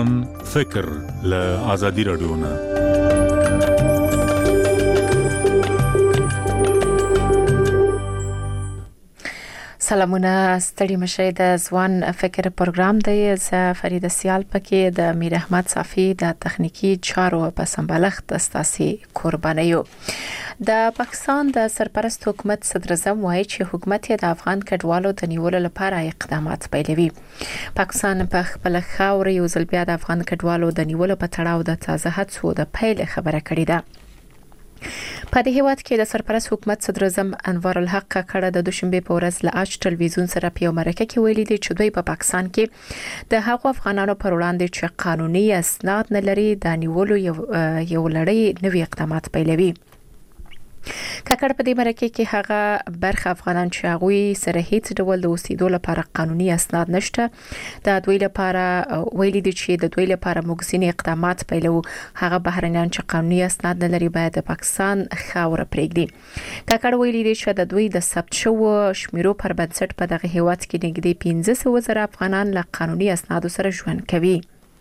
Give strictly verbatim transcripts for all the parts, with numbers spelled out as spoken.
ځوان فکر له آزادي رادیو نه. سلامونه، ستړي مشئ. د ځوان فکر پروګرام دی. زه فریده سیال پکې د میر احمد صافی د تخنیکی چارو په سمبالښت استاسي قرباني یو. د پاکستان د سرپرست حکومت صدر اعظم وایي چې حکومت د افغان کډوالو د نیولو لپاره اقدامات پیلوي. پاکستان په خپل خاور یو ځل بیا د افغان کډوالو د نیولو په تړاو د تازه هڅو د پیل خبره کړې ده. په دې هیواد کې د سرپرست حکومت صدر اعظم انوار الحق کاکړ د دوشنبه په ورځ له اچ ټلویزیون سره په مرکه کې ویلي دي چې دوی په پاکستان کې د هغو افغانانو پر وړاندې چې قانوني اسناد نه لري د نیولو یو یو لړۍ نوي اقدامات پیلوي. کاکړ په دې مرکه کې هغه برخه افغانان چې هغه سره هیڅ ډول د اوسېدو لپاره قانوني اسناد نشته د دوی لپاره ویلي دي چې د دوی لپاره موږ ځینې اقدامات پیلو. هغه بهرنیان چې قانوني اسناد نه لري باید د پاکستان خاور پرېږدي. کاکړ ویلي دي چې د دوی د ثبت شوو شمیرو پر بنسټ په دغه هیواد کې نږدې پنځه سوه زره افغانان له قانوني اسنادو سره ژوند کوي.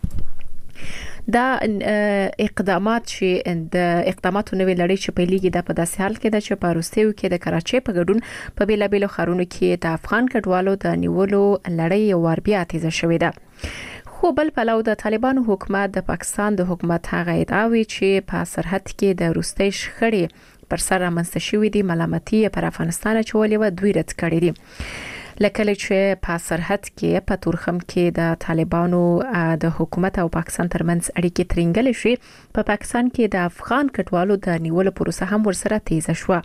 دا اقدامات چې د اقداماتو نوې لړۍ چې پیلېږي د په داسې حال کې د چې په روسیو کې د کراچۍ په ګډون په بیلابیلو ښارونو کې د افغان کډوالو د نیولو لړۍ یو وار بیا تیزه شوې ده. خو بل پلو د طالبانو حکومت د پاکستان د حکومت هغه ادعاوي چې په سرحد کې د روسي شخړې پر سر رامنځته شوې دي ملامتي پر افغانستان چولې و دوی رد کړې دي. لکه چې په سرحد کې په تورخم کې د طالبانو د حکومت او پاکستان ترمنځ اړیکې ترنګل شي، په پاکستان کې د افغان کډوالو د نیولو پروسه هم ورسره تیزه شوه.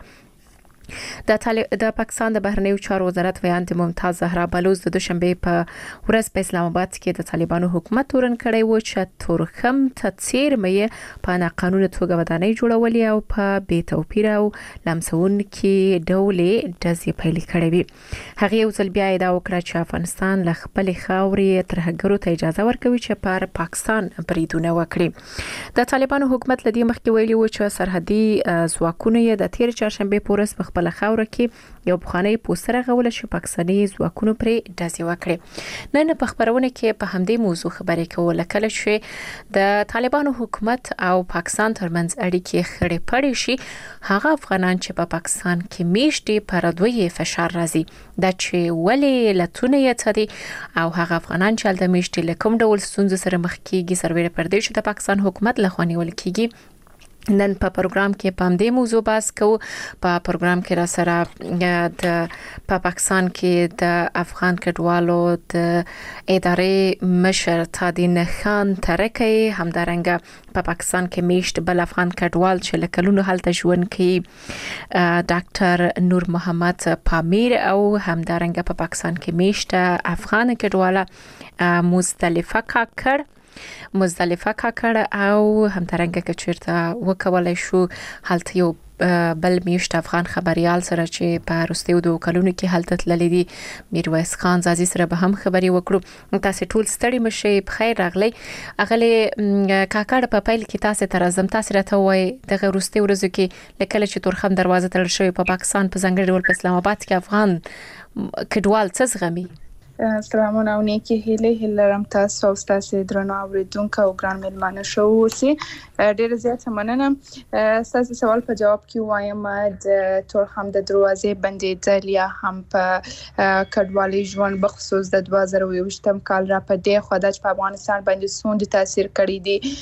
د طالب د پاکستان د بهرنیو چارو وزارت ویاند ممتاز زهرا بلوچ د دوشنبه په ورځ په اسلام آباد کې د طالبانو حکومت تورن کړی و چې تورخم ته چیر مې په ناقانونه توګه ودانۍ جوړولې او په بې توپیر او لمسون کې ډولې دزې پیل کړې وي. هغه یو ځل بیا دا وکړه چې افغانستان له خپل خاورې ترهګرو ته اجازه ورکوي چې پر پاکستان بریدونه وکړي. د طالبانو حکومت لدی مخکې ویلي و چې سرحدي ځواکونه د تیر چهارشنبه په ورځ په خپل خاور کې یو بخاني پوسټر غول چې پاکستاني ځواکونو پرې داسې وکړي. نن په خبرونه کې په همدې موضوع خبرې کوله کله چې د طالبانو حکومت او پاکستان ترمنځ اړیکې خړې پړې شي. هغه افغانان چې په پاکستان کې میشتي پر دوی فشار راځي د چې ولې لتونه یې تدي او هغه افغانان چې د میشتي لکم ډول ستونزې سره مخ کیږي سرویره پردیش د پاکستان حکومت لخوا نیول کیږي. نن په پروګرام کې په دې موضوع بحث کوو. په پروګرام کې را سره د په پاکستان کې د افغان کډوالو د ادارې مشر تادین خان ترکی همدارنګه په پاکستان کې میشت بل افغان کډوال چې لکلونو حالت ژوند کوي ډاکټر نور محمد پامیر او همدارنګه په پاکستان کې میشت افغان کډواله مزدلفه کاکړ مزدلفه کاکړ او همدارنګه که چیرته وکولای شو حالت یو بل میشت افغان خبريال سره چې په روسیو د کلونو کې حالت تللی دي میرویس خان زازي سره به هم خبري وکړو. تاسو ټول ستړي مشئ، بخیر راغلی. اغلی کاکړ په پیل کې تاسو تر ازم تاسو راته وای د روسي ورځو کې لکه چې تورخم دروازه تړل شوی په پاکستان په ځنګړي ډول په اسلام آباد کې افغان کډوال څه زغمي. سلامونه او نیکی هیله هیلرم تاسو او تاسو درنو اوریدونکو او ګران ملمانه شو اوسئ. ډیر زیات مننه. تاسو سوال په جواب کې وایم د تورخم د دروازې بندیدل یا هم په کډوالي ژوند بخصوص د دوه زره یوویشتم کال را په دې خو د افغانستان باندې څومره تاثیر کړی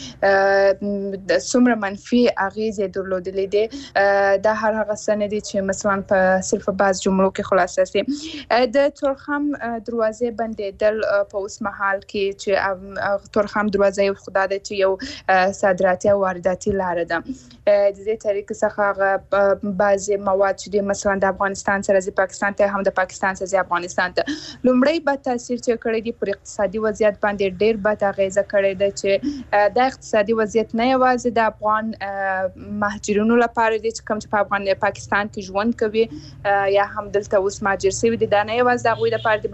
دی د څومره منفي اغیزې درلودلې دي د هر هغه سند چې مثلا په صرف بعض جملو کې خلاصه سي. د تورخم دروازې بندیدل په اوس مهال کې چې تورخم دروازه یو خدای د چې یو صادراتي او وارداتي لار ده. د دې طریقې څخه بعضي مواد چې مثلا د افغانستان سره د پاکستان ته هم د پاکستان سره د افغانستان ته لومړی به تاثیر چې کړی دی پر اقتصادي وضعیت باندې ډیر بد اغیزه کړی دی چې د اقتصادي وضعیت نه یوازې د افغان مهاجرینو لپاره دی چې کوم چې په افغان پاکستان کې ژوند کوي یا هم دلته اوس مهاجر شوي دي دا نه یوازې د غوي لپاره دی بلکې د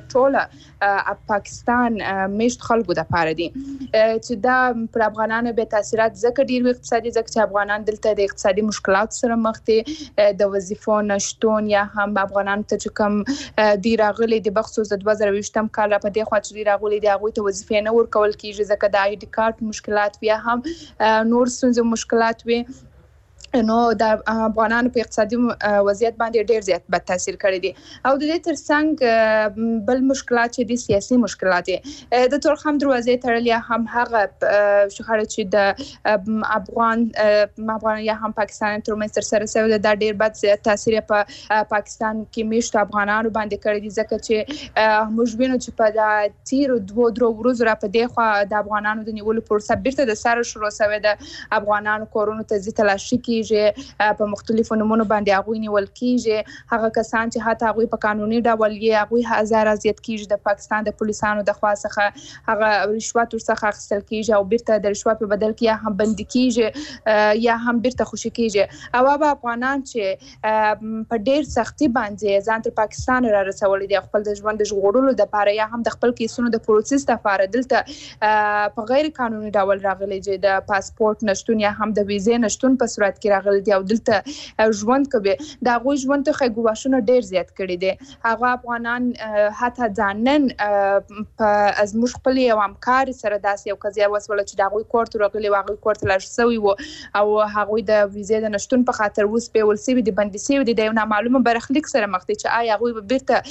د ټوله پاکستان میشت خلکو د پاره دي چې دا پر افغانانو به تاثیرات زکه ډیر اقتصادي زکه چې افغانان دلته د اقتصادي مشکلات سره مخ دي د وظیفو نشټون یا هم افغانان ته چې کوم دی راغلي د بخصوص د دوه زره ویشتم کال په دې خوا چې دی راغلي د هغوی ته وظیفې نه ورکول کیږي ځکه د آی ډي کارت مشکلات بیا هم نور ستونزې مشکلات وي نو د افغانانو په اقتصادي وضعیت باندې ډیر زیات بد تاثیر کړی دی او د دې ترڅنګ بل مشکلات چې دي سیاسي مشکلات دي د تورخم دروازې تړل هم هغه شخړه چې د افغان افغان یا هم پاکستان ترمنځ تر سره شوی د ډیر بد تاثیر په پاکستان کې میشت افغانانو باندې کړی دي ځکه چې موږ وینو چې په د تیر دوه درو ورځو را په دې خوا د افغانانو د نیولو پروسه بیرته د سره شروع شوې ده افغانانو کورونو ته ځي تلاشي کیږي په مختلفو نمونه باندې هغوی نیول کیږي هغه کسان چې حتی هغوی په قانوني ډول یې هغوی هزار ازیت کیږي د پاکستان د پولیسانو د خوا څخه هغه رشوت ورڅخه اخیستل کیږي او بیرته د رشوت په بدل کې یا هم بندي کیږي یا هم بیرته خوشي کیږي او هغه افغانان چې په ډیر سختي باندې ځان تر پاکستان را رسولي دي خپل د ژوند د ژغورلو لپاره یا هم د خپل کیسونو د پروسس لپاره دلته په غیر قانوني ډول راغلي چې د پاسپورت نشټون یا هم د ویزې نشټون په صورت کې راغلي دي او دلته ژوند کوي دا غوي ژوند ته خګواشونه ډیر زیات کړي دي هغه افغانان حتی ځانن په ازموش خپل یو همکار سره داسې یو قضیه وسوله چې دا غوي کورت راغلي واغوي کورت لاش سوی وو او هغه د ویزې د نشټون په خاطر وس په ولسی دي بندي سوی دي د یو نامعلومه برخلیک سره مخ دي چې آیا هغه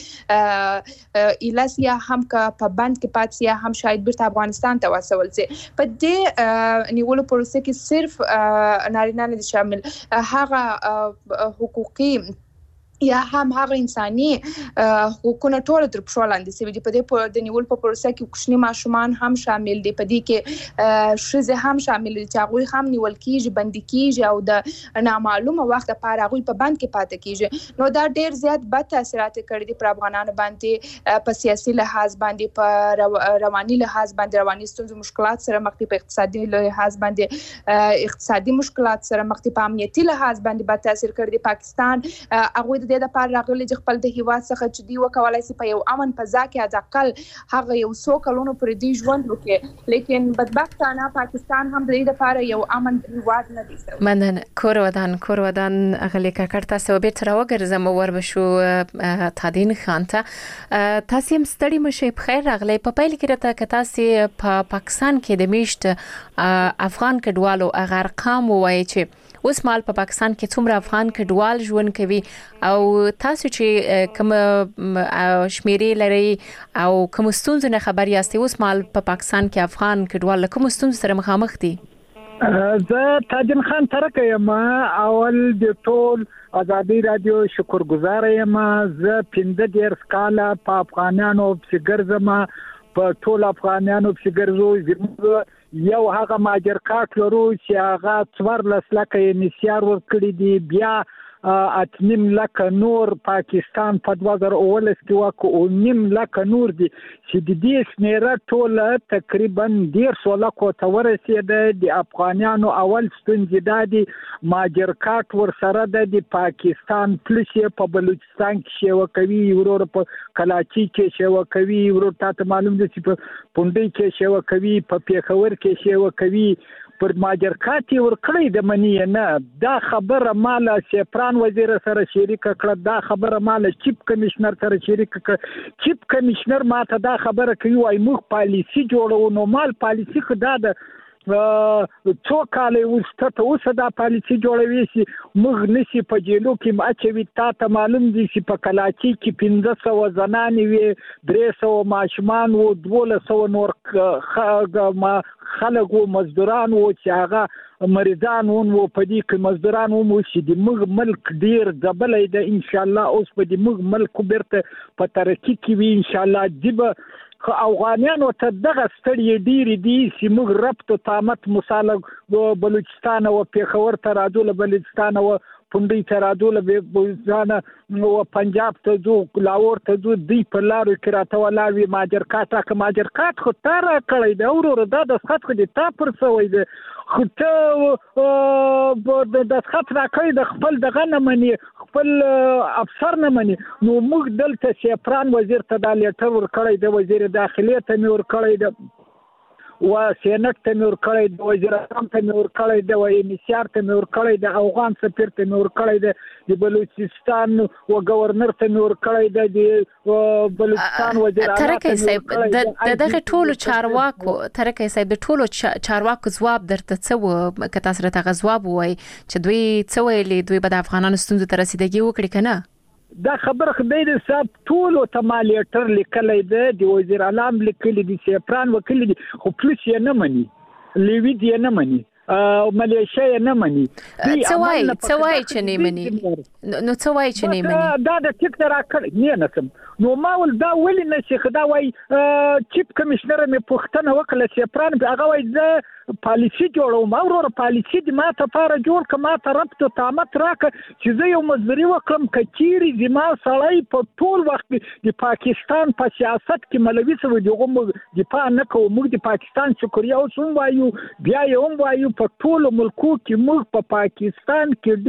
بیرته ایلاسیا هم کا په بند کې پاتسیا هم شاید بیرته افغانستان ته وسول سي په دې نیولو پروسه کې صرف نارینه نه شامل هغه حقوقي یا هم هغه انساني حقوقونه ټول تر پښو لاندې سوي دي په دې د نیول په پروسه کې کوچني ماشومان هم شامل دي په دې کې شزه هم شامل دي چې هغه هم نیول کیږي بندي کیږي او د نامعلومه وخت لپاره هغه په بند کې پاتې کیږي نو دا ډیر زیات بد تاثیرات کړي دي پر افغانانو باندې په سیاسي لحاظ باندې په رواني لحاظ باندې رواني ستونزې مشکلات سره مخ دي په اقتصادي لحاظ باندې اقتصادي مشکلات سره مخ دي په امنیتي لحاظ باندې بد تاثیر کړي دي پاکستان هغه د د پاره راغلي چې خپل د هیواد څخه چې دی وکولای شي په یو امن فضا کې از اقل هغه یو څو کلونو پر دې ژوند وکړي لیکن بدبختانه پاکستان هم د دې لپاره یو امن هیواد نه دی مننه کور ودان کور ودان اغلی کاکړ تاسو به تر وګرځم ور بشو تادین خان ته تاسو هم ستړي مشه په خیر راغلی په پیل کې راته که تاسو په پاکستان کې د میشت افغان کډوالو هغه ارقام وایي چې اوس مال په پاکستان کې څومره افغان کډوال ژوند کوي او تاسو چې کوم شمیرې لري او کوم ستونزې نه خبر یاست اوس مال په پاکستان کې افغان کډوال کوم ستونزې سره مخامخ دي زه تاجن خان ترکه یم اول د ټول ازادي رادیو شکرګزار یم زه پنځه ډیر کاله په افغانانو فکرزم په ټول افغانانو فکرزو یو هغه ماجر کارت لرو چې هغه څوار لسلکه نسیار ورکړي دي بیا اتنیم لکه نور پاکستان په دوه زره اوولس کې واکو او نیم لکه نور دي چې د دې شمیره ټوله تقریبا ډیر سوله کو ته ورسېده د افغانانو اول ستونزې دا دي ماجر کارت ور سره د پاکستان پولیس په بلوچستان کې شیوه کوي ورور په کلاچي کې شیوه کوي ورور ته معلوم دي چې په پوندې کې شیوه کوي په پیښور کې شیوه کوي پر ماجر کارت ور کړی د منی نه دا خبره مال سپران وزیر سره شریک کړه دا خبره مال چیف کمشنر سره شریک کړه چیف کمشنر ماته دا خبره کوي وايي موږ پالیسی جوړو نو مال پالیسی خدا د څو کاله وسته اوس دا پالیسی جوړوي چې موږ نشي په جیلو کې ماچوي تا ته معلوم دي چې په کلاچي کې پنځه سوه زنانې وي درې سوه ماشومان وو دولس سوه نور خلک وو مزدوران وو چې هغه مریضان وو په دې کې مزدوران وو چې د موږ ملک ډیر ځبلې ده ان شاء الله اوس په دې موږ ملک بیرته په ترقی کې وي ان شاء الله دیبه خو افغانانو ته دغه ستړي ډیر دي چې موږ ربط او تامت مصالح بلوچستان او پیښور ته راځو له بلوچستان او پوندې ته راځو له ځانه او پنجاب ته ځو لاهور ته ځو دی په لارو کې راته ولاوي ماجر کاټه که ماجر کاټ خو تا را کړی دی ورور دا د خط خو دې تا پر سوی دی خو ته د خط را کړی د خپل دغه نه مني خپل افسر نه مني نو موږ دلته سیفران وزیر ته دا لیټر ورکړی د وزیر داخلي ته مې ورکړی د و سینټ ته مې ورکړی د وزیر اعظم ته مې ورکړی د وایمیسیار ته مې ورکړی د افغان سفیر ته مې ورکړی د بلوچستان و گورنر ته مې ورکړی د بلوچستان وزیر اعلی ترکه صاحب د دغه ټولو چارواکو ترکه صاحب د ټولو چارواکو ځواب درته څه و که تاسو راته ځواب وای چې دوی څه ویلي دوی به د افغانانو ستونزو ته رسیدګي وکړي کنه دا خبر خدای دې صاحب ټول ته مالیټر لیکلای دی د وزیر اعظم لیکلي دي سیفران وکړي دي خو پولیس یې نه مني لیوی دې نه مني او ملیشیا یې نه مني څه وایي څه وایي چې نه مني نو څه وایي چې نه مني دا د ټیک تر راکړ نه نسم نو ما ول دا ولې نشي خدا وای چیف کمشنر مې پوښتنه وکړه سیفران هغه وای زه پالیسی جوړوم او ورو پالیسی د ما ته فار جوړ کما ته ربط او تامت راک چې زه یو مزري وکم کچيري د ما سړی په ټول وخت د پاکستان په سیاست کې ملوي سو دغه دفاع نه کوو موږ د پاکستان شکریا او سوم وایو بیا یې هم وایو په ټول ملکو کې موږ په پاکستان کې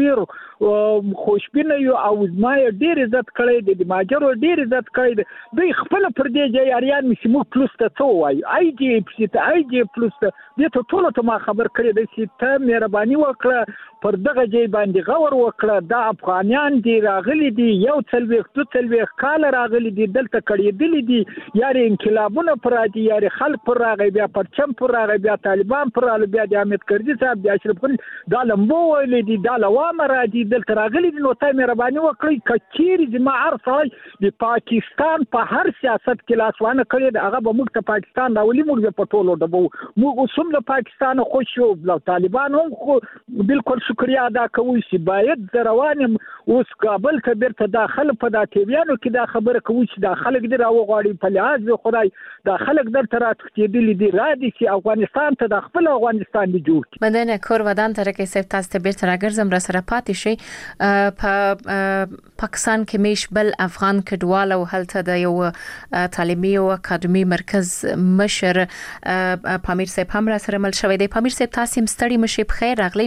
ډیر خوشبینه یو او زما ډیر عزت کړی د ماجرو ډیر عزت کړی دوی خپل پر دې ځای اریان مې موږ پلوس ته څو وایو آی جی پلس ته آی جی پلس ته دې ټول ته ما خبر کړی د چې مهرباني وکړه پر دغه ځای باندې غور وکړه د افغانان دی راغلي دي یو څلويخ تو څلويخ کال راغلي دي دلته کړي دي یاري انقلابونه پر دي یاري خلک پر راغی بیا پرچم پر راغی بیا طالبان پر راغی بیا د احمد کرزي صاحب بیا اشرف غني دا لمبو ویلي دي دا لوامه را دي دلته راغلي دي نو ته مهرباني وکړئ کچيري زما ارسای د پاکستان په هر سیاست کې لاسوانه کړی دا هغه به موږ ته پاکستان راولي موږ په ټولو دبو موږ اوسم د پاکستان خوشو د طالبان هم خو بالکل شکریا ادا کوي چې باید روانم اوس کابل ته بیرته داخل په دا ټیویانو کې دا خبره کوي چې دا خلک دی راوغاړي په لحاظ خدای دا خلک در تر اتخیدلی دي را دي چې افغانستان ته د خپل افغانستان دی جوړ مدنه کور ودان تر کې سپ تاسو ته بیرته راګرځم را سره پاتې شي په پاکستان کې میش بل افغان کډوال او هلته د یو تعلیمي او اکاډمي مرکز مشر پامیر صاحب هم را سره مل شوی دی پامیر صاحب تاسو مستړي مشي په خیر راغلی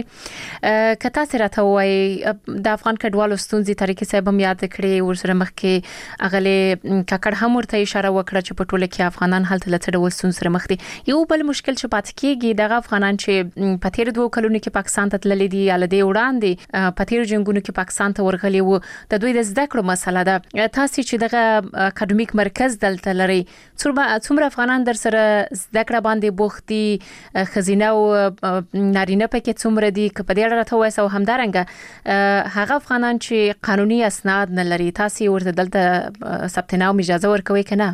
کته سره ته وای د افغان کډوالو ستونزې طریقې صاحب هم یاد کړې ورسره مخ کې اغله ککړ هم ورته اشاره وکړه چې په ټوله کې افغانان هلته لته د وسون سره مخ دي یو بل مشکل چې پات کېږي د افغانان چې په تیر دوه کلونو کې پاکستان ته تللي دي یا لدی وړاندې په تیر جنگونو کې پاکستان ته ورغلي وو د دوی د زده کړو مسله ده تاسو چې دغه اکاډمیک مرکز دلته لري څومره افغانان در سره زده کړه باندې بوختي خزینه او نارینه پکې څومره دي که په دې اړه راته وایسو همدارنګه هغه افغانان چې قانوني اسناد نه لري تاسو ورته دلته ثبت نام اجازه ورکوي کنه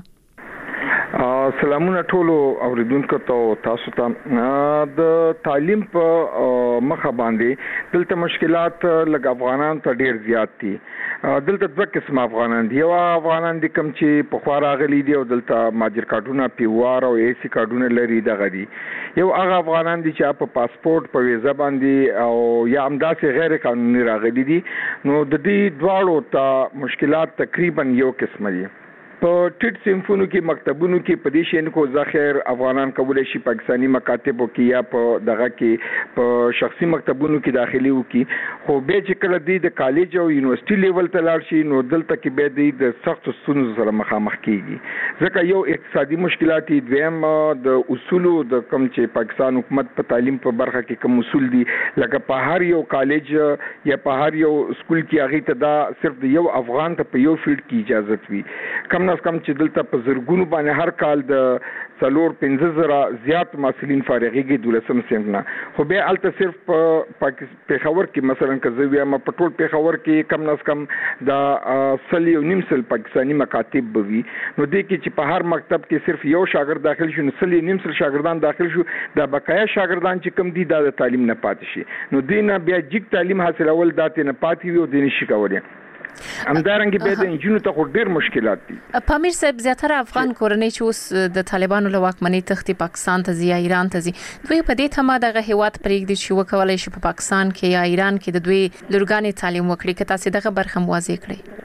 سلامونه ټولو اوریدونکو ته تاسو ته د تعلیم په مخه باندې دلته مشکلات لږ افغانان ته ډیر زیات دي دلته دوه قسم افغانان دي یو افغانان دي کوم چې په خوا راغلي دي او دلته ماجر کارتونه پیوار او ایسی کارتونه لري دغه دي یو هغه افغانان دي چې په پاسپورت په ویزا باندې او یا همداسې غیر قانوني راغلي دي نو د دې دواړو ته مشکلات تقریبا یو قسم دي په ټیټ صنفونو کې مکتبونو کې په دې شین کو ظاهر افغانان کولای شي پاکستانی مکاتبو کې یا په دغه کې په شخصي مکتبونو کې داخلي وکي خو به چې کله دی د کالج او یونیورسيټي لیول ته لاړ شي نو دلته کې به دی د سخت ستونزو سره مخامخ کیږي ځکه یو اقتصادي مشکلات دي دویم د اصول د کم چې پاکستان حکومت په تعلیم په برخه کې کوم اصول دي لکه په هر یو کالج یا په هر یو سکول کې هغه ته دا صرف د یو افغان ته په یو فیلډ کې اجازه وي کم کم چې دلته په زرګونو باندې هر کال د څلور پنځه زره زیات محصلین فارغيږي دولسم صنف نه خو به الته صرف په پیښور کې مثلا کزویا ما په ټول پیښور کې کم نس کم د سلی او نیمسل پاکستانی مکاتب بوي نو دې کې چې په هر مکتب کې صرف یو شاګرد داخل شي نو سلی نیمسل شاګردان داخل شو د بقایا شاګردان چې کم دي د تعلیم نه پاتې شي نو دینه بیا جګ تعلیم حاصلول داتې نه پاتې وي او دینه شي کولای همدارنګه به د انجینو ته ډېر مشکلات دي پامیر صاحب زیاتره افغان کورنۍ چې اوس د طالبانو له واکمنۍ تختی پاکستان ته ځي یا ایران ته ځي دوی په دې تمه دغه هیواد پرېږدي چې وکولای شي په پاکستان کې یا ایران کې د دوی لورګانې تعلیم وکړي که تاسو دغه برخه موازی کړئ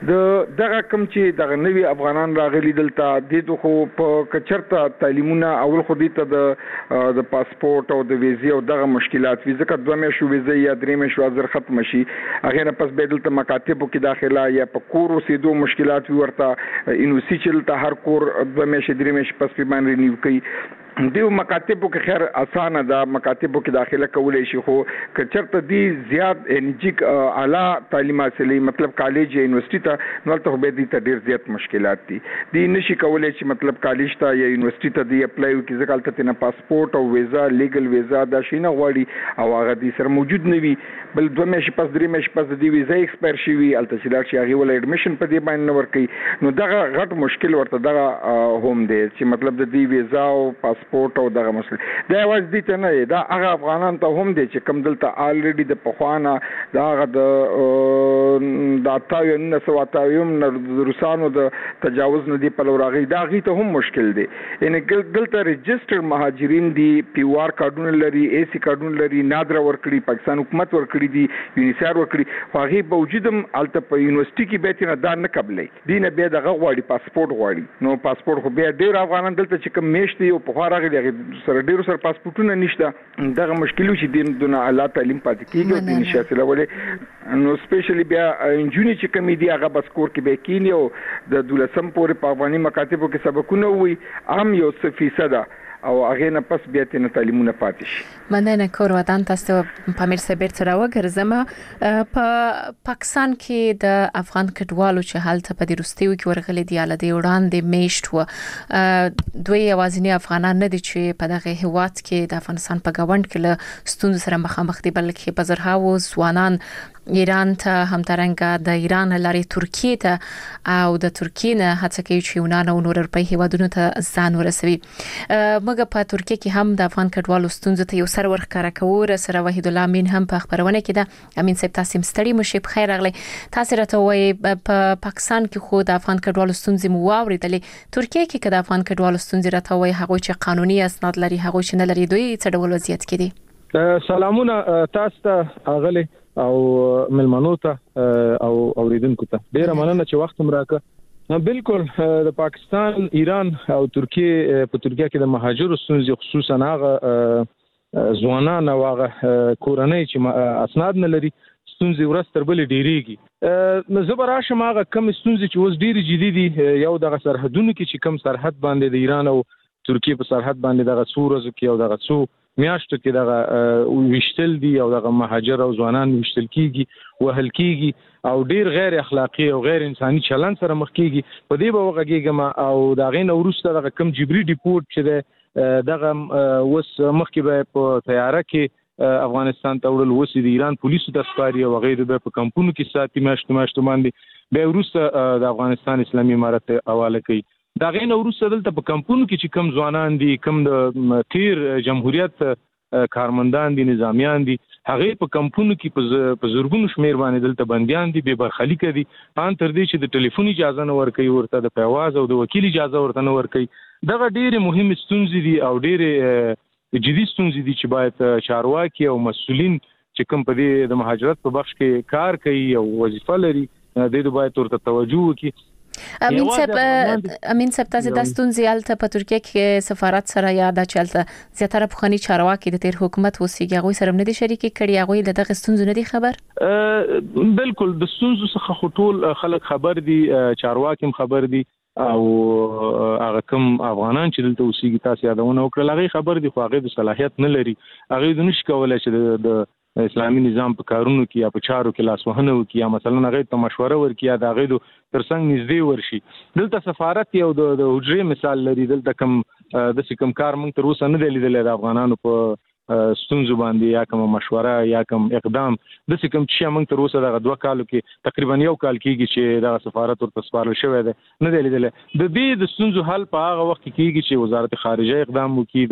د دغه کم چې دغه نوی افغانان راغلي دلته د خو په کچرته تعلیمونه اول خو دي ته د د پاسپورت او د ویزې او دغه مشکلات وي ځکه دوه مې شو ویزې یا درې مې شو ازر ختم شي هغه نه پس به دلته مکاتبو کې داخله یا په کور اوسېدو مشکلات وي ورته انوسی چې ته هر کور دوه مې شي درې مې پس په باندې رینیو کوي دیو مکاتبو کې خیر اسانه ده مکاتبو کې داخله کولای شي خو کچرته دی زیات انجیک اعلی تعلیم حاصلې مطلب کالج یا یونیورسيټي ته نو ته به دي ته ډیر زیات مشکلات دي دی نشي کولای چې مطلب کالج ته یا یونیورسيټي ته دی اپلای وکړي ځکه تلته نه پاسپورت او ویزا لیګل ویزا دا شي نه غواړي او هغه دي سره موجود نه وي بل دوه مې پس درې مې پس دی ویزا ایکسپایر شي وي الته چې دا چې هغه ول اډمیشن په دې باندې ور کوي نو دغه غټ مشکل ورته دغه هم دی چې مطلب د دې ویزا او پاسپورت او دغه مسله دا واز دي ته نه دا هغه افغانان ته هم دي چې کم دلته الریډي د پخوانه دا هغه د د اتاوی نه سواتاویم نه روسانو د تجاوز نه دی په لورغي دا غي ته هم مشکل دي ان دلته ريجستر مهاجرین دي پی وار کارډونه لري اي سي کارډونه لري نادر ورکړي پاکستان حکومت ورکړي دي یونیسار ورکړي خو هغه باوجودم الته په یونیورسيټي کې به تنه دا نه قبلې دینه به دغه غواړي پاسپورت غواړي نو پاسپورت خو به ډیر افغانان دلته چې کوم میشتي او په خارغه سره ډیرو سره پاسپورتونه نشته دغه مشکل چې دین دونه اعلی تعلیم پاتې کیږي او د نشاله ولې نو سپیشلی بیا انجونی چې کمی دی هغه بس کور کې به کینی او د دولسم پورې په افغاني مکاتبو کې سبقونه وي هم یو څه فیصد او هغه نه پس بیا تنه تعلیمونه پاتې شي مننه کور ودان تاسو په میر سبیر تر وګرځم په پاکستان کې د افغان کډوالو چې حالت په دروستیو کې ورغلي دی اله دی وړاندې میشت و دوی اوازنی افغانان نه دي چې په دغه هوات کې د افغانستان په گاوند کې له ستونزو سره مخامخ دي بلکې په زرهاو ځوانان ایران ته همدارنګه د ایران لارې ترکیه ته او د ترکیه نه هڅه کوي چې یونان او نور اروپאי هیوادونو ته ځان ورسوي مګر په ترکیه کې هم د افغان کډوالو ستونزو ته یو سر ورخاره کوي سره وحید الله امین هم په خبرونه کې ده امین صاحب تاسو مستړي مشه بخیر راغلی تاسو راته وایي په پاکستان کې خو د افغان کډوالو ستونزې مو واوریدلې ترکیه کې کله افغان کډوالو ستونزې راته وایي هغه چې قانوني اسناد لري هغه چې نه لري دوی څه ډول وضعیت کې دي سلامونه تاسو ته اغلی او ملمنو ته او اوریدونکو ته ډیره مننه چې وخت مراکه بالکل د پاکستان ایران او ترکیه په ترکیه کې د مهاجرو ستونزې خصوصا هغه ځوانان او هغه کورنۍ چې اسناد نه لري ستونزې ورځ تر بلې ډیریږي نو زبر راشم هغه کم ستونزې چې اوس ډیره جدي دي یو دغه سرحدونو کې چې کم سرحد باندې د ایران او ترکیه په سرحد باندې دغه څو ورځې کې او دغه څو میاشتو کې دغه وشتل دي او دغه مهاجر او ځوانان وشتل کیږي وهل کیږي او ډیر غیر اخلاقی او غیر انساني چلن سره مخ کیږي په دې به وغږیږم او دا غین وروسته دغه کم جبري ډیپورت چې دغه وس مخکې به په تیاره کې افغانستان ته وړل وسی د ایران پولیسو د سپاری او غیر به په کمپونو کې ساتي ماشته ماشته باندې به وروسته د افغانستان اسلامي امارت حواله کوي دا غین وروسته دلته په کمپونو کې چې کم ځوانان دي کم د تیر جمهوریت کارمندان دي نظامیان دي هغه په کمپونو کې په زورګونو شمیر باندې دلته بنديان دي به برخلیک دي ان تر دې چې د ټلیفون اجازه نه ورکوي ورته د پرواز او د وکیل اجازه ورته نه ورکوي دغه ډېری مهم ستونزې دي او ډېری جدي ستونزې دي چې باید چارواکي او مسؤلین چې کوم په دې د مهاجرت په بخش کې کار کوي او وظیفه لري د دې باید ورته توجه وکړي امین صاحب امین صاحب تاسو د ستونزې الته په ترکیه کې سفارت سره یا د چلته زیاتره پخوانی چارواکي د تیر حکومت وسیګي غوي سره نه دي شریکي کړي غوي د دغه ستونزې نه دي خبر بالکل د ستونزو څخه ټول خلک خبر دي چارواکي خبر دي او هغه کوم افغانان چې دلته وسیګي تاسو یادونه وکړه هغه خبر دي خو هغه د صلاحیت نه لري هغه د نش کولای چې د اسلامي نظام په کارونو کې یا په چارو کې لاس وهنه وکړي یا مثلا هغه ته مشوره ورکړي یا د هغه ترڅنګ نږدې ورشي دلته سفارت یو د حجرې مثال لري دلته کوم د کوم کار مونږ تر اوسه نه دی لیدلی د افغانانو په ستونزو باندې یا کوم مشوره یا کوم اقدام د کوم چې مونږ تر اوسه د دوه کالو کې تقریبا یو کال کېږي چې د سفارت ورته سپارل شوی دی نه دی لیدلی د دې د ستونزو حل په هغه وخت کې کېږي چې وزارت خارجه اقدام وکړي د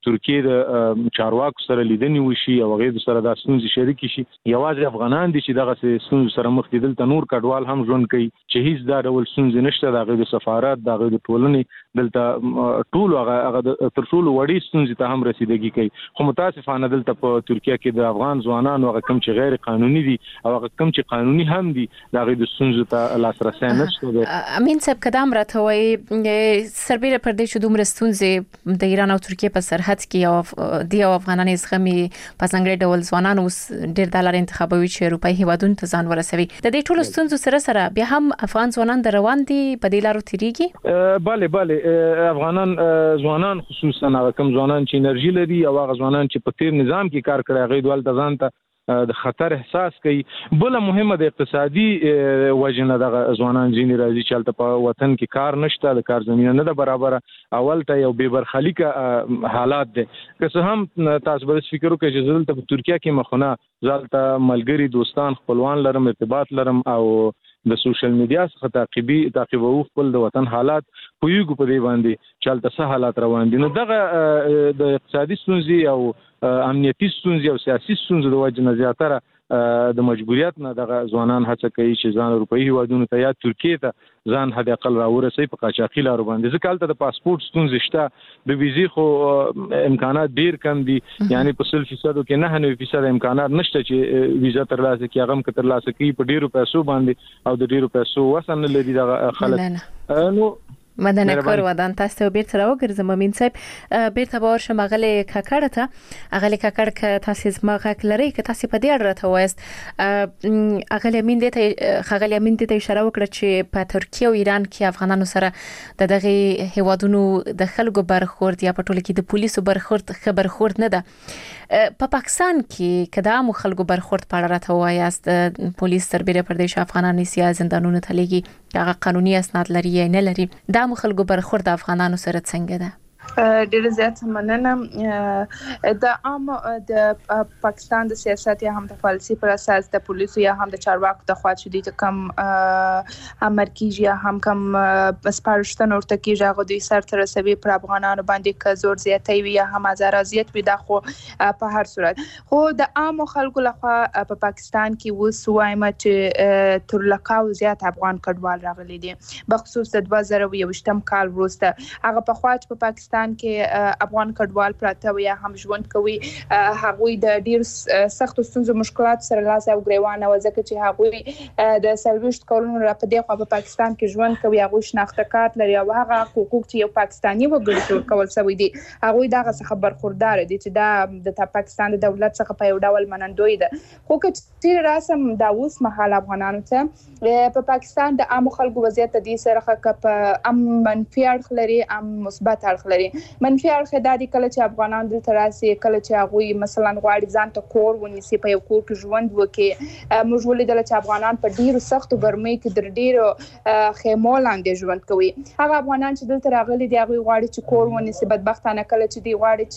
ترکیه د چارواکو سره لیدنې وشي او هغه سره د ستونزې شریک شي. یوازې افغانان دي چې دغه ستونزې سره مخ دي، دلته نور کډوال هم ژوند کوي چې هیڅ دا ډول ستونزې نشته. د غیر سفارت د غیر ټولنې دلته ټول هغه تر ټولو وړي ستونزې ته هم رسیدګي کوي. خو متاسفانه دلته په ترکیه کې د افغان ځوانانو هغه کم چې غیر قانوني دي او هغه کم چې قانوني هم دي د غیر ستونزې ته لاسرسي نشته. امین صاحب کدام راته وایي سربېره پر دې چې دومره ستونزې د ایران او ترکیه په سرحد کې او د افغانانو زغمي په ځانګړي ډول ځوانانو ډېر د لار انتخابوي چې اروپאי هیوادونو ته ځان ورسوي. د دې ټولو ستونزو سره سره بیا هم افغان ځوانان د روان دي په دې لارو تیریږي. bale bale افغانان ځوانان خصوصا هغه کم ځوانان چې انرژي لري او هغه ځوانان چې په تیر نظام کې کار کړی هغه دوال د ځان ته د خطر احساس کوي. بل مهمه د اقتصادي وجنه د ځوانان ځینې راځي چې په وطن کې کار نشته، د کار زمينه نه ده برابر، اول ته یو بے برخلیکه حالات دي. که څه هم تاسو به فکر وکړئ چې زلته په ترکیه کې مخونه ځلته ملګری دوستان خپلوان لرم، ارتباط لرم او د سوشل میډیا څخه تعقیبي تعقیبو خپل د وطن حالات پویګو په دی باندې چلته څه حالات روان دي. نو دغه د اقتصادي ستونزې او امنیتي ستونزې او سیاسي ستونزې د وجه نه زیاتره د مجبوریت نه دغه ځوانان هڅه کوي چې ځان اروپאי هیوادونو ته یا ترکیه ته ځان حد اقل راورسي په قاچاقي لارو باندې. ځکه هلته د پاسپورت ستونزې شته، د ویزې خو امکانات ډیر کم دي، یعنی په سل فیصد کې نه نه فیصد امکانات نشته چې ویزا ترلاسه کړي. هغه هم ترلاسه کوي په ډیرو پیسو باندې او د ډیرو پیسو وسن لري دغه خلک. نو مدنه کور ودان تاسو بیرته راوګرځم. امین صاحب بیرته باور شم غلې کاکړ ته غلې کاکړ ک تاسو زما غک لري ک تاسو په دې اړه راته وایست. غلې امین دې ته غلې امین دې ته اشاره وکړه چې په ترکیه او ایران کې افغانانو سره د دغه هیوادونو د خلکو برخورد یا په ټوله کې د پولیسو برخورد خبر خورد نه ده. په پاکستان کې کدا مو خلکو برخورد پاړه راته وایست پولیس سربېره پر دې افغانانو سیاسي زندانونو ته لګي هغه قانوني اسناد لري یا نه لري. دا مو خلکو برخورد افغانانو سره څنګه ده؟ ډېر زیات مننه. د عام د پاکستان د سیاست یا هم د پالیسي پر اساس د پولیسو یا هم د چارواکو د خوا چې د کم امر کیږي یا هم کم سپارښتنه ورته کیږي هغه دوی سر تر رسوي پر افغانانو باندې که زور زیاتی وي یا هم ازارازیت وي. دا خو په هر صورت خو د عام خلکو لخوا په پاکستان کې اوس وایم چې تر لکاو زیات افغان کډوال راغلي دي، بخصوص د دوه زره او یوویشتم کال وروسته. هغه په خوا چې په پاکستان کې افغان کډوال پراته وي یا هم ژوند کوي، هغوی د ډیر سخت ستونزو مشکلات سره لاس او ګریوان او ځکه چې هغوی د سلويشت کولونو را په دغه په پاکستان کې ژوند کوي، هغوی شناخته کارت لري او هغه حقوق چې یو پاکستاني وګړي ته ورکول شوی دي هغوی دغه څخه برخوردار دي چې دا د پاکستان د دولت څخه په یو ډول منندوی ده. خو چې راسم دا اوس مهال افغانانو ته په پاکستان د عام خلکو وضعیت د دې سره په ام منفي اړخ لري ام مثبت اړخ لري. منفي اړخ دا دی کله چې افغانان دلته راسي، کله چې هغوی مثلا غواړي ځان ته کور ونیسي، په یو کور کې ژوند وکړي. موږ ولیدل چې افغانان په ډیرو سختو ګرمۍ کې در ډیرو خیمو لاندې ژوند کوي. هغه افغانان چې دلته راغلي دي هغوی غواړي چې کور ونیسي، بدبختانه کله چې دی غواړي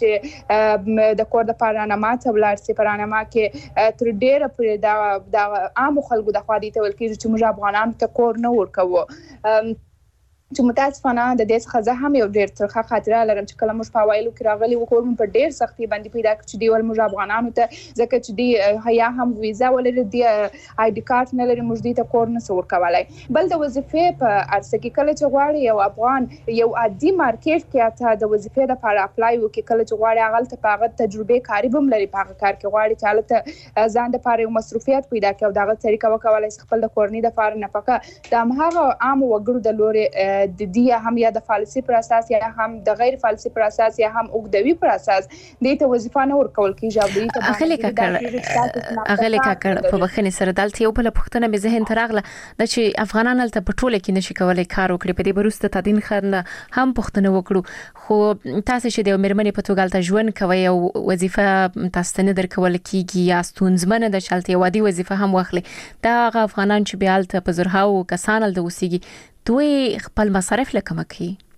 چې د کور د پارانما ته ولاړ شي. پارانما کې تر ډیره پرې د عام خلکو د خوا دي ته ویل کېږي چې موږ افغانانو ته کور نه ورکوو. چې متاسفانه د دې څخه زه هم یو ډېر ترخه خاطره لرم چې کله موږ په اوایلو کې راغلي وو کور مو په ډېر سختي باندې پیدا کړ چې دی ول موږ افغانانو ته ځکه چې دی یا هم ویزا ولري دی آی ډي کارت نه لري موږ دې ته کور نه څور کولای. بل د وظیفې په ارسه کې کله چې غواړي یو افغان یو عادي مارکیټ کې ته د وظیفې لپاره اپلای وکړي، کله چې غواړي هغه ته په هغه تجربه کاری بم لري، په هغه کار کې غواړي چې هغه ځان د لپاره یو مصروفیت پیدا کړي او دغه طریقه وکولای شي خپل د کورنۍ د لپاره نفقه د هغه عام وګړو د لوري د دې هم یا د پالیسي پر اساس یا هم د غیر پالیسي پر اساس یا هم اوګدوي پر اساس دې ته وظیفه نه ورکول کیږي. او دې ته اغلی کاکړ اغلی کاکړ په بخښنې سره دلته یو بل پوښتنه مې ذهن ته راغله د چې افغانان هلته په ټوله کې نشي کولای کار وکړي. په دې بروسته تدین خان هم پوښتنه وکړو خو تاسو چې د مېرمنې په توګه هلته ژوند کوي او وظیفه تاسو نه درکول کیږي یا ستونزمنه د چلته یو عادي وظیفه هم واخلي، دا هغه افغانان چې بیا هلته په زرهاو کسان هلته اوسېږي دوی خپل مصارف لکه مکي.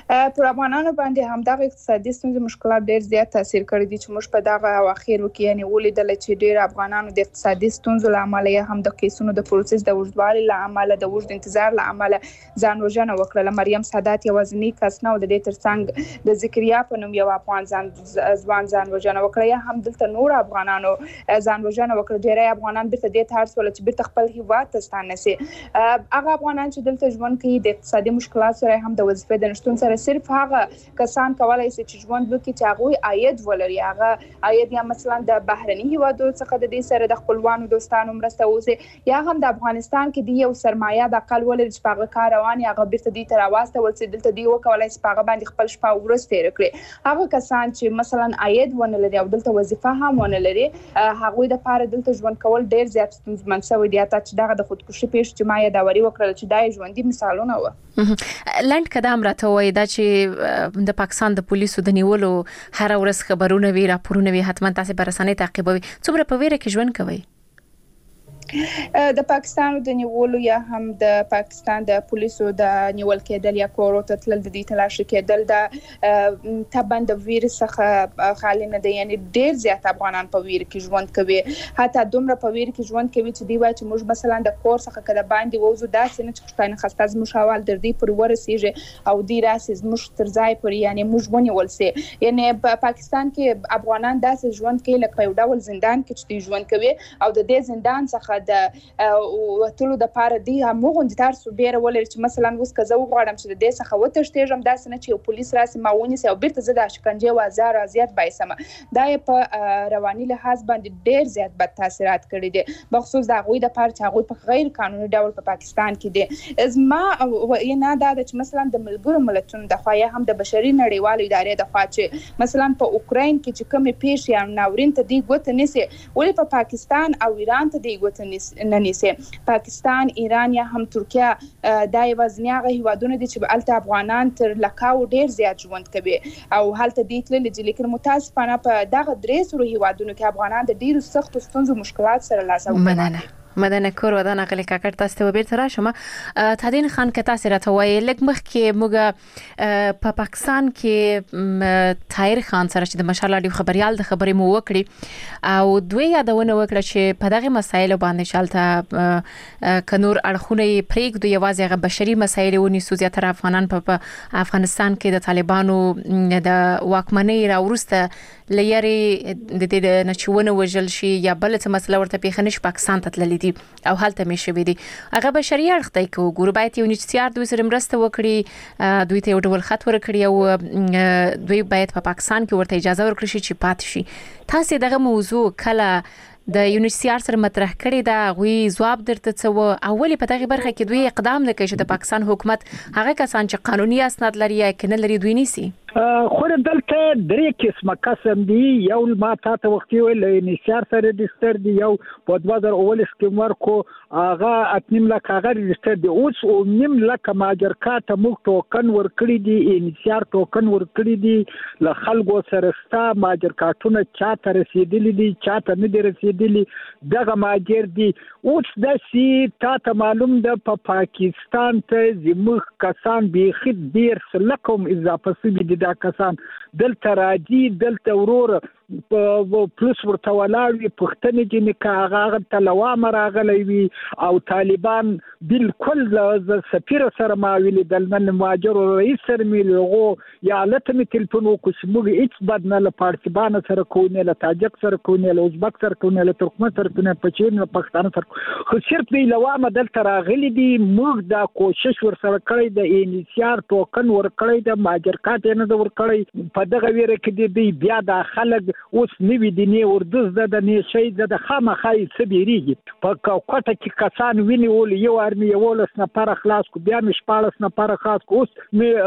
پر افغانانو باندې هم دغه اقتصادي ستونزې مشکلات ډېر زیات تاثیر کړی دي چې موږ په دغه اواخرو کې یعنی ولیدل چې ډېر افغانانو د اقتصادي ستونزو له امله یا هم د کیسونو د پروسس د اوږدوالي له امله د اوږد انتظار له امله ځان وژنه وکړه. مریم سادات یوازینی کس نه و د دې ترڅنګ د ذکریا په نوم یو افغان ځان ځوان ځان وژنه وکړه یا هم دلته نور افغانانو ځان وژنه وکړه. ډېری افغانان بیرته دې ته هرڅول چې بیرته خپل هیواد ته ستانه سي. هغه افغانان چې دلته ژوند کوي د اقتصادي مشکلات سره هم د وظیفې د نشټون سره صرف هغه کسان کولای شي چې ژوند وکړي چې هغه عاید ولري. هغه عاید یا مثلا د بهرني هیوادو څخه د دې سره د خپلوانو دوستانو مرسته وسی یا هم د افغانستان کې د یو سرمایه د اقل ولري چې په هغه کار روان یا هغه بیرته دې ته راوسته ول چې دلته دی وکولای شي په هغه باندې خپل شپه ورځ تیر کړي. هغه کسان چې مثلا عاید ونه لري او دلته وظیفه هم ونه لري هغه د پاره دلته ژوند کول ډیر زیات ستونزمن شوی دی. تا چې دغه د خودکشي پیښ چې ما یې داوري وکړل چې دای ژوندۍ مثالونه و. لاند کدام راته وای دا چې د پاکستان د پولیسو د نیولو هر ورځ خبرونه وی راپورونه وی حتما تاسو به رسنۍ تعقیبوي. څومره په ویره کې ژوند کوي؟ د پاکستان د نیولو یا هم د پاکستان د پولیسو د نیول کېدل یا کورو ته تلل د دې تلاشي کېدل د تبند د ویروس څخه خالي نه دي. یعنی ډېر زیات افغانان په ویر کې ژوند کوي. حتی دومره په ویر کې ژوند کوي چې دی وایي چې موږ مثلا د کور څخه کله باندې ووزو داسې نه چې خدای نه خواسته زموږ حوال در دې پر ورسیږي او دی راسي زموږ تر ځای پر یعنی موږ ونیول سي. یعنی په پاکستان کې افغانان داسې ژوند کوي لکه یو ډول زندان کې چې ژوند کوي او د دې زندان څخه د وټلو د پاره دی هم غوندي تر سو بیره ولر چې مثلا وس کزه وغواړم چې د دې څخه وتښتېږم داسې نه چې یو پولیس راسي ما ونی سي او بیرته زه د شکنجه او هزار ازیات بایسم. دا په رواني لحاظ باندې ډېر زیات بد تاثیرات کړی دي بخصوص د غوي د پاره چې هغه په غیر قانوني ډول په پاکستان کې دي. ازما ینا دا چې مثلا د ملګرو ملتونو د خوایا هم د بشري نړیوال ادارې د خوا چې مثلا په اوکراین کې چې کومه پیښه یا ناورین ته دی ګوت نسی ولې په پاکستان او ایران ته دی ګوت نه نیسي. پاکستان، ایران یا هم ترکیه دا یوازینی هغه هیوادونه دي چې الته افغانان تر لکاو ډیر زیات ژوند کوي او هلته دي تلل دي. لیکن متاسفانه په دغه درې سوري هیوادونو کې افغانان د ډیرو سختو ستونزو مشکلات سره لاس او مننه مدنه کور ودان غلی کاکړ تاسو ته وبیر تر شم. تادین خان که تاسو راته وایي لګ مخ کې موږ په پاکستان کې طاهر خان سره چې د مشال اډیو خبريال د خبرې مو وکړي او دوی یادونه وکړه چې په دغه مسایلو باندې شالته کنور اړخونه پرېږدو یوازې هغه بشري مسایل ونی سوزیا تر افغانان په افغانستان کې د طالبانو د واکمنۍ راورسته لېری د دې نشونه وجل شي یا بل څه مسله ورته پیښنش پاکستان ته تللی دي او حالت مې شوې دي. هغه بشري اړخ ته کو ګور باید یو نشتيار دوی سره مرسته وکړي دوی ته یو ډول خط ورکړي او دوی باید په پاکستان کې ورته اجازه ورکړي چې پات شي. تاسو دغه موضوع کله د یونیسيار سره مطرح کړی دا غوي جواب درته څو اولی په دغه برخه کې دوی اقدام نه کوي چې د پاکستان حکومت هغه کسان چې قانوني اسناد لري یا کنه لري دوی نیسي. خو دلته درې قسمه قسم دي. یو ما تاسو وخت ویل یونیسيار سره ريجستر دي یو په دوه هزار اول سکیم ورکو هغه اتنیم لک هغه ريجستر دي اوس او نیم لک ماجرکات موږ ټوکن ورکړي دي یونیسيار ټوکن ورکړي دي له خلکو سره ستا ماجرکاتونه چاته رسیدلي دي چاته نه دي رسیدلي دغه ماجر دي. اوس د سی تاسو معلوم ده په پا پاکستان ته زموږ کسان به ډیر سلکم اضافه سوي دي دا کسان دلته راځي دلته ورور پلس ورته ولاوي پښتنې دي نه هغه تلوام راغلی وي او طالبان بالکل ز سفیر سره ما ویل د نن ماجر رئیس سره میلغو یا لته می ټلیفون وکړ موږ هیڅ بد نه له پارتیبان سره کوونه له تاجک سره کوونه له ازبک سره کوونه له ترکمن سره کوونه پچین له پاکستان سره خو صرف دی لوامه دلته راغلي دي. موږ دا کوشش ور سره کړی د انیشیار ټوکن ور کړی د ماجر کات نه ور کړی په دغه ویره کې دی بیا د خلک اوس نوی دی نه وردز د نه شي د خامخای سبيريږي په کوټه کې کسان ویني ول یو ارمي یو لس نه پر خلاص کو بیا مش پالس نه پر خاص کو اوس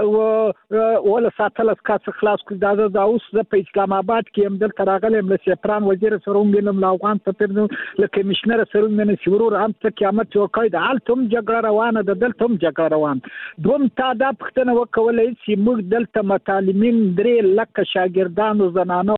مې ول ساتلس کاس خلاص کو دا د اوس په اسلام آباد کې هم دلته راغلم له سپران وزیر سره وینم لا افغان سفیر له کمشنر سره من شورور هم ته قیامت یو قید حالتم جګړه روانه ده دلته جګړه روان دوم تا دا پښتنه وکولای چې موږ دلته متعلمین درې لک شاګردانو زنانه او مردان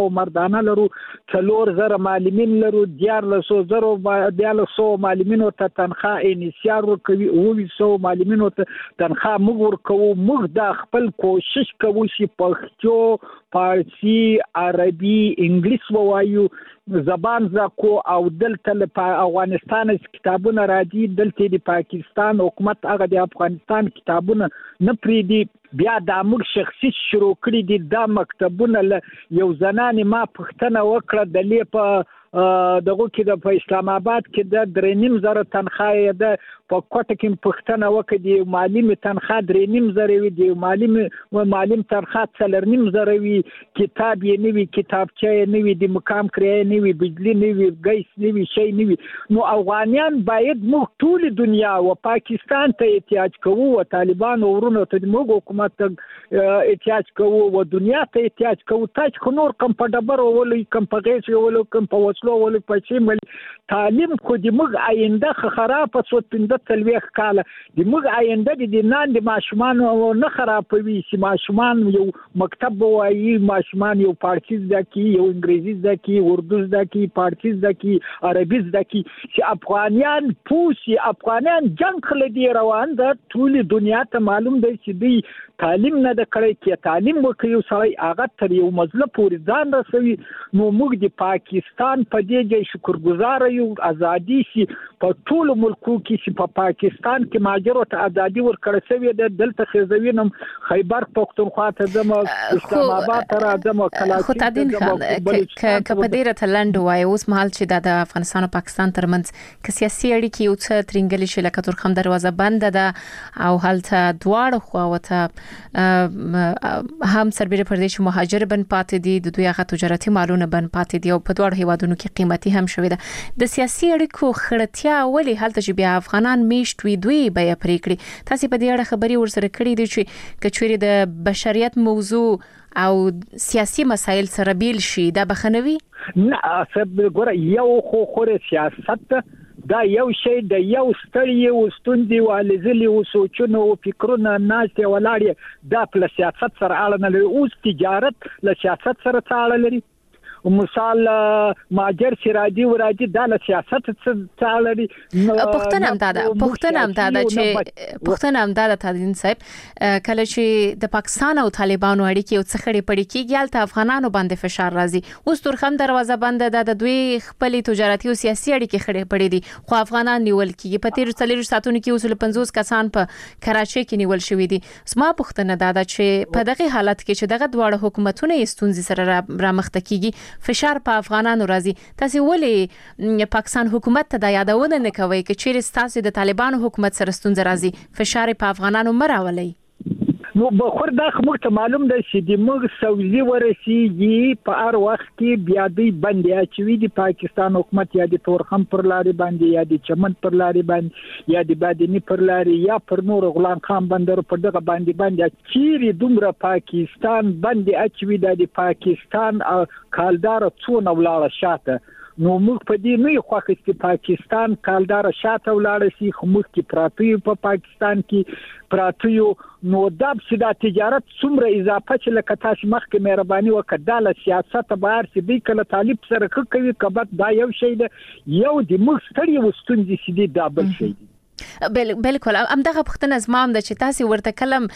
خزانه لرو څلور زره معلمین لرو دیارلس زره دیارلس معلمینو ته تنخواه انیسیار ورکوي اووه سوه معلمینو ته تنخواه موږ ورکوو. موږ دا خپل کوشش کوو چې پښتو، فارسي، عربي، انګلیس ووایو، زبان زکو او دلته په افغانستان کتابونه راځي، دلته د پاکستان حکومت هغه د افغانستان کتابونه نه پریږدي. بیا دا موږ شخصي شروع کړي دي دا مکتبونه. یو زنانې ما پوښتنه وکړه د لې په دغه کې د په اسلام آباد کې د درې نیم زره تنخواه ده، په کوټه کې پوښتنه وکړه د معلم تنخواه درې نیم زره وي، د معلم و معلم تنخواه څلور نیم زره وي، کتاب یې نه وي، کتابچه یې نه وي، د مقام کرایه نه وي، بجلی نه وي، ګیس نه وي، شی نه وي. نو افغانیان باید موږ ټول دنیا و پاکستان ته احتیاج کوو، و طالبان ورونو ته موږ حکومت ته احتیاج کوو، و دنیا ته احتیاج کوو. تاسو خو نور کم په ډبر ولې کم په غیش ولې کم په وسلو ولې په شیمل تعلیم خو د موږ آینده خراب شو. پنځه څلوېښت کاله د موږ آینده د نن د ماشومان نه خرابوي چې ماشومان یو مکتب وایي، ماشومان یو فارسی زده کی، یو انګریزي زده کی، اردو زده کی، فارسی زده کی، عربي زده کی، چې افغانیان پوسی افغانیان جنگ خلدي روان ده. ټول دنیا ته معلوم دی چې دی تعلیم نه د کړی کې تعلیم وکړي سړی هغه تر یو مزله پورې ځان رسوي. نو موږ د پاکستان په دې ځای شکرګزار یو ازادي شي په ټول ملکو کې چې په پاکستان کې ماجرو ته ازادي ورکړل شوې ده. دلته خزوینم خیبر پختونخوا ته ځم، اسلام آباد ته راځم، کلاچي خو تادین خان که په ډیره تلند وای اوس مهال چې د افغانستان او پاکستان ترمنځ که سیاسي اړیکې یو څه ترنګلې شي لکه تورخم دروازه بنده ده او هلته دواړه خواوته هم سربېره پردیش مهاجر بن پاتې دي، د دوی هغه تجارتي مالونه بن پاتې دي او په دواړو هیوادونو کې قیمتي هم شوې ده. د سیاسي اړیکو خړتیا ولې هلته چې بیا افغانان میشت وي دوی به یې پرې کړي؟ تاسو په دې اړه خبري ورسره کړې دي چې کچوري د بشریت موضوع او سیاسي مسایل سره بیل شي دا بخنوي؟ نه سب ګوره یو خو خو سیاست دا یو شی د یو ستړي او ستوندي والزلي او سوچونه او فکرونه ناشته ولاړې دا په سیاست سره اړه نه لري. اوس تجارت له سیاست سره اړه لري. مثال ماجر سراجي وراجي د سیاست څخه لري. پښتنه هم دا ده پښتنه هم دا ده چې پښتنه هم دا ده تدین صاحب کله چې د پاکستان او طالبانو اړیکې او څخړې پړې کېږي هلته افغانانو باندې فشار راځي. اوس تورخم دروازه بنده ده، د دوی خپل تجارتي او سیاسي اړیکې خړې پړې دي خو افغانان نیول کېږي. په تیر څلور ساعتونو کې اوس له پنځوس کسان په کراچۍ کې نیول شوې دي. سما پښتنه دا ده چې په دغه حالت کې چې دغه دواړه حکومتونه یې ستونزې سره رامخته کېږي فشار په افغانانو راځي. تاسو ولې پاکستان حکومت ته د یادونه نه کوي چې چیرې تاسو د طالبانو حکومت سره ستونزې راځي فشار په افغانانو مراولي؟ نو بخور دا خمر ته معلوم ده چې د موږ سوزي ورسیږي په هر وخت کې بیا دی باندې اچوي د پاکستان حکومت یا د تورخم پر لارې باندې یا د چمن پر لارې باندې یا د بادنی پر لارې یا پر نور غلام خان بندر پر دغه باندې باندې چیرې دومره پاکستان باندې اچوي د پاکستان کالدار څونه ولاړه شاته. نو موږ په دې نه خوښ چې پاکستان کالدار شاته ولاړ شي، خو موږ کې پراته په پاکستان کې پراته نو دا چې دا تجارت څومره اضافه چې لکه تاسو مخکې مهرباني وکړه له سیاست بهر چې دوی کله طالب سره کوي کبد دا یو شی ده، یو د موږ ستړي وستونځي چې دی دا بل شی دی. بل بالکل ام دغه پښتنه زمام د چې تاسو ورته کلم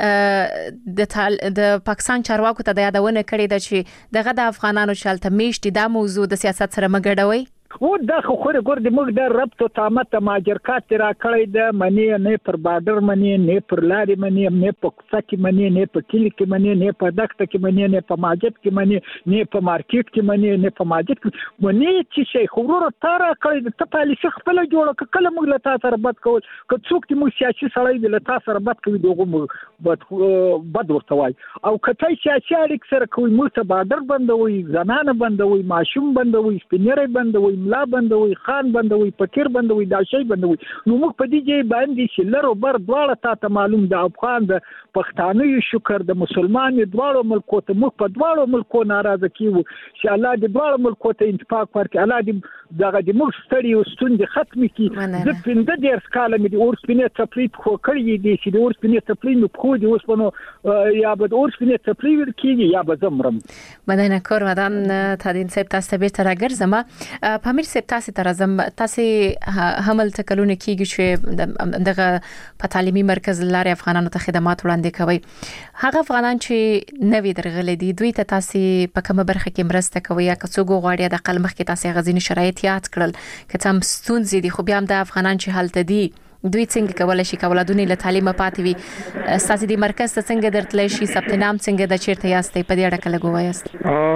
د د پاکستان چارواکو ته د یادونه کړې ده چې دغه د افغانانو چالت میشتي دا موضوع د سیاست سره مګړوي. و دا خو خو ګور د موږ د ربط او تامت ماجرکات را کړی د منی نه پر بارډر منی نه پر لارې منی نه په کوڅه کې منی نه په کلی کې منی نه په دښته کې منی نه په ماجد کې منی نه په مارکیټ کې منی نه په ماجد کې منی چې شي خورو تر کړی د پالیسي خپل جوړه کله موږ له تاسو سره بد کول که څوک چې موږ سیاسي سړی د له تاسو سره بد کوي دغه موږ بد بد ورته وای او کته سیاسي اړیک سره کوي موږ ته بارډر بندوي، زنانه بندوي، ماشوم بندوي، سپینری بندوي، ملا بندوي خان بندوي فقیر بندوي دا شی بندوي نو موږ په دې ځای باندې چې لر او بر دواړه تا ته معلوم د افغان د پښتانه شکر د مسلمان دواړو ملکو ته موږ په دواړو ملکو ناراضه کیو چې الله دې دواړو ملکو ته اتفاق ورکړي الله دې دغه د موږ ستړي او ستوندې ختم کړي زه پنځه ډېر کاله مې د اورسپینې څپلۍ خو کړی دي چې د اورسپینې څپلۍ نو خو دې اوس په یا به د اورسپینې څپلۍ ورکیږي یا به زمرم مدینه کور ودان تادین صاحب تاسو ته بیرته راګرځم پامیر صاحب تاسو ته راځم تاسو حمل تکلونه کیږي چې دغه په تعلیمي مرکز لارې افغانانو ته خدمات وړاندې کوي هغه افغانان چې نوې درغلي دي دوی ته تاسو په کومه برخه کې مرسته کوي یا که څوک غواړي د قلم مخ کې تاسو غزين شرایط یاد کړل که تم ستونزې دي خو بیا هم د افغانان چې حالت دي دوی څنګه کولای شي کولادونه له تعلیمه پاتې وي اساسي د مرکز ته څنګه درتلای شي ثبت نام څنګه د چیرته یاستې په دې اړه کله ګوایاست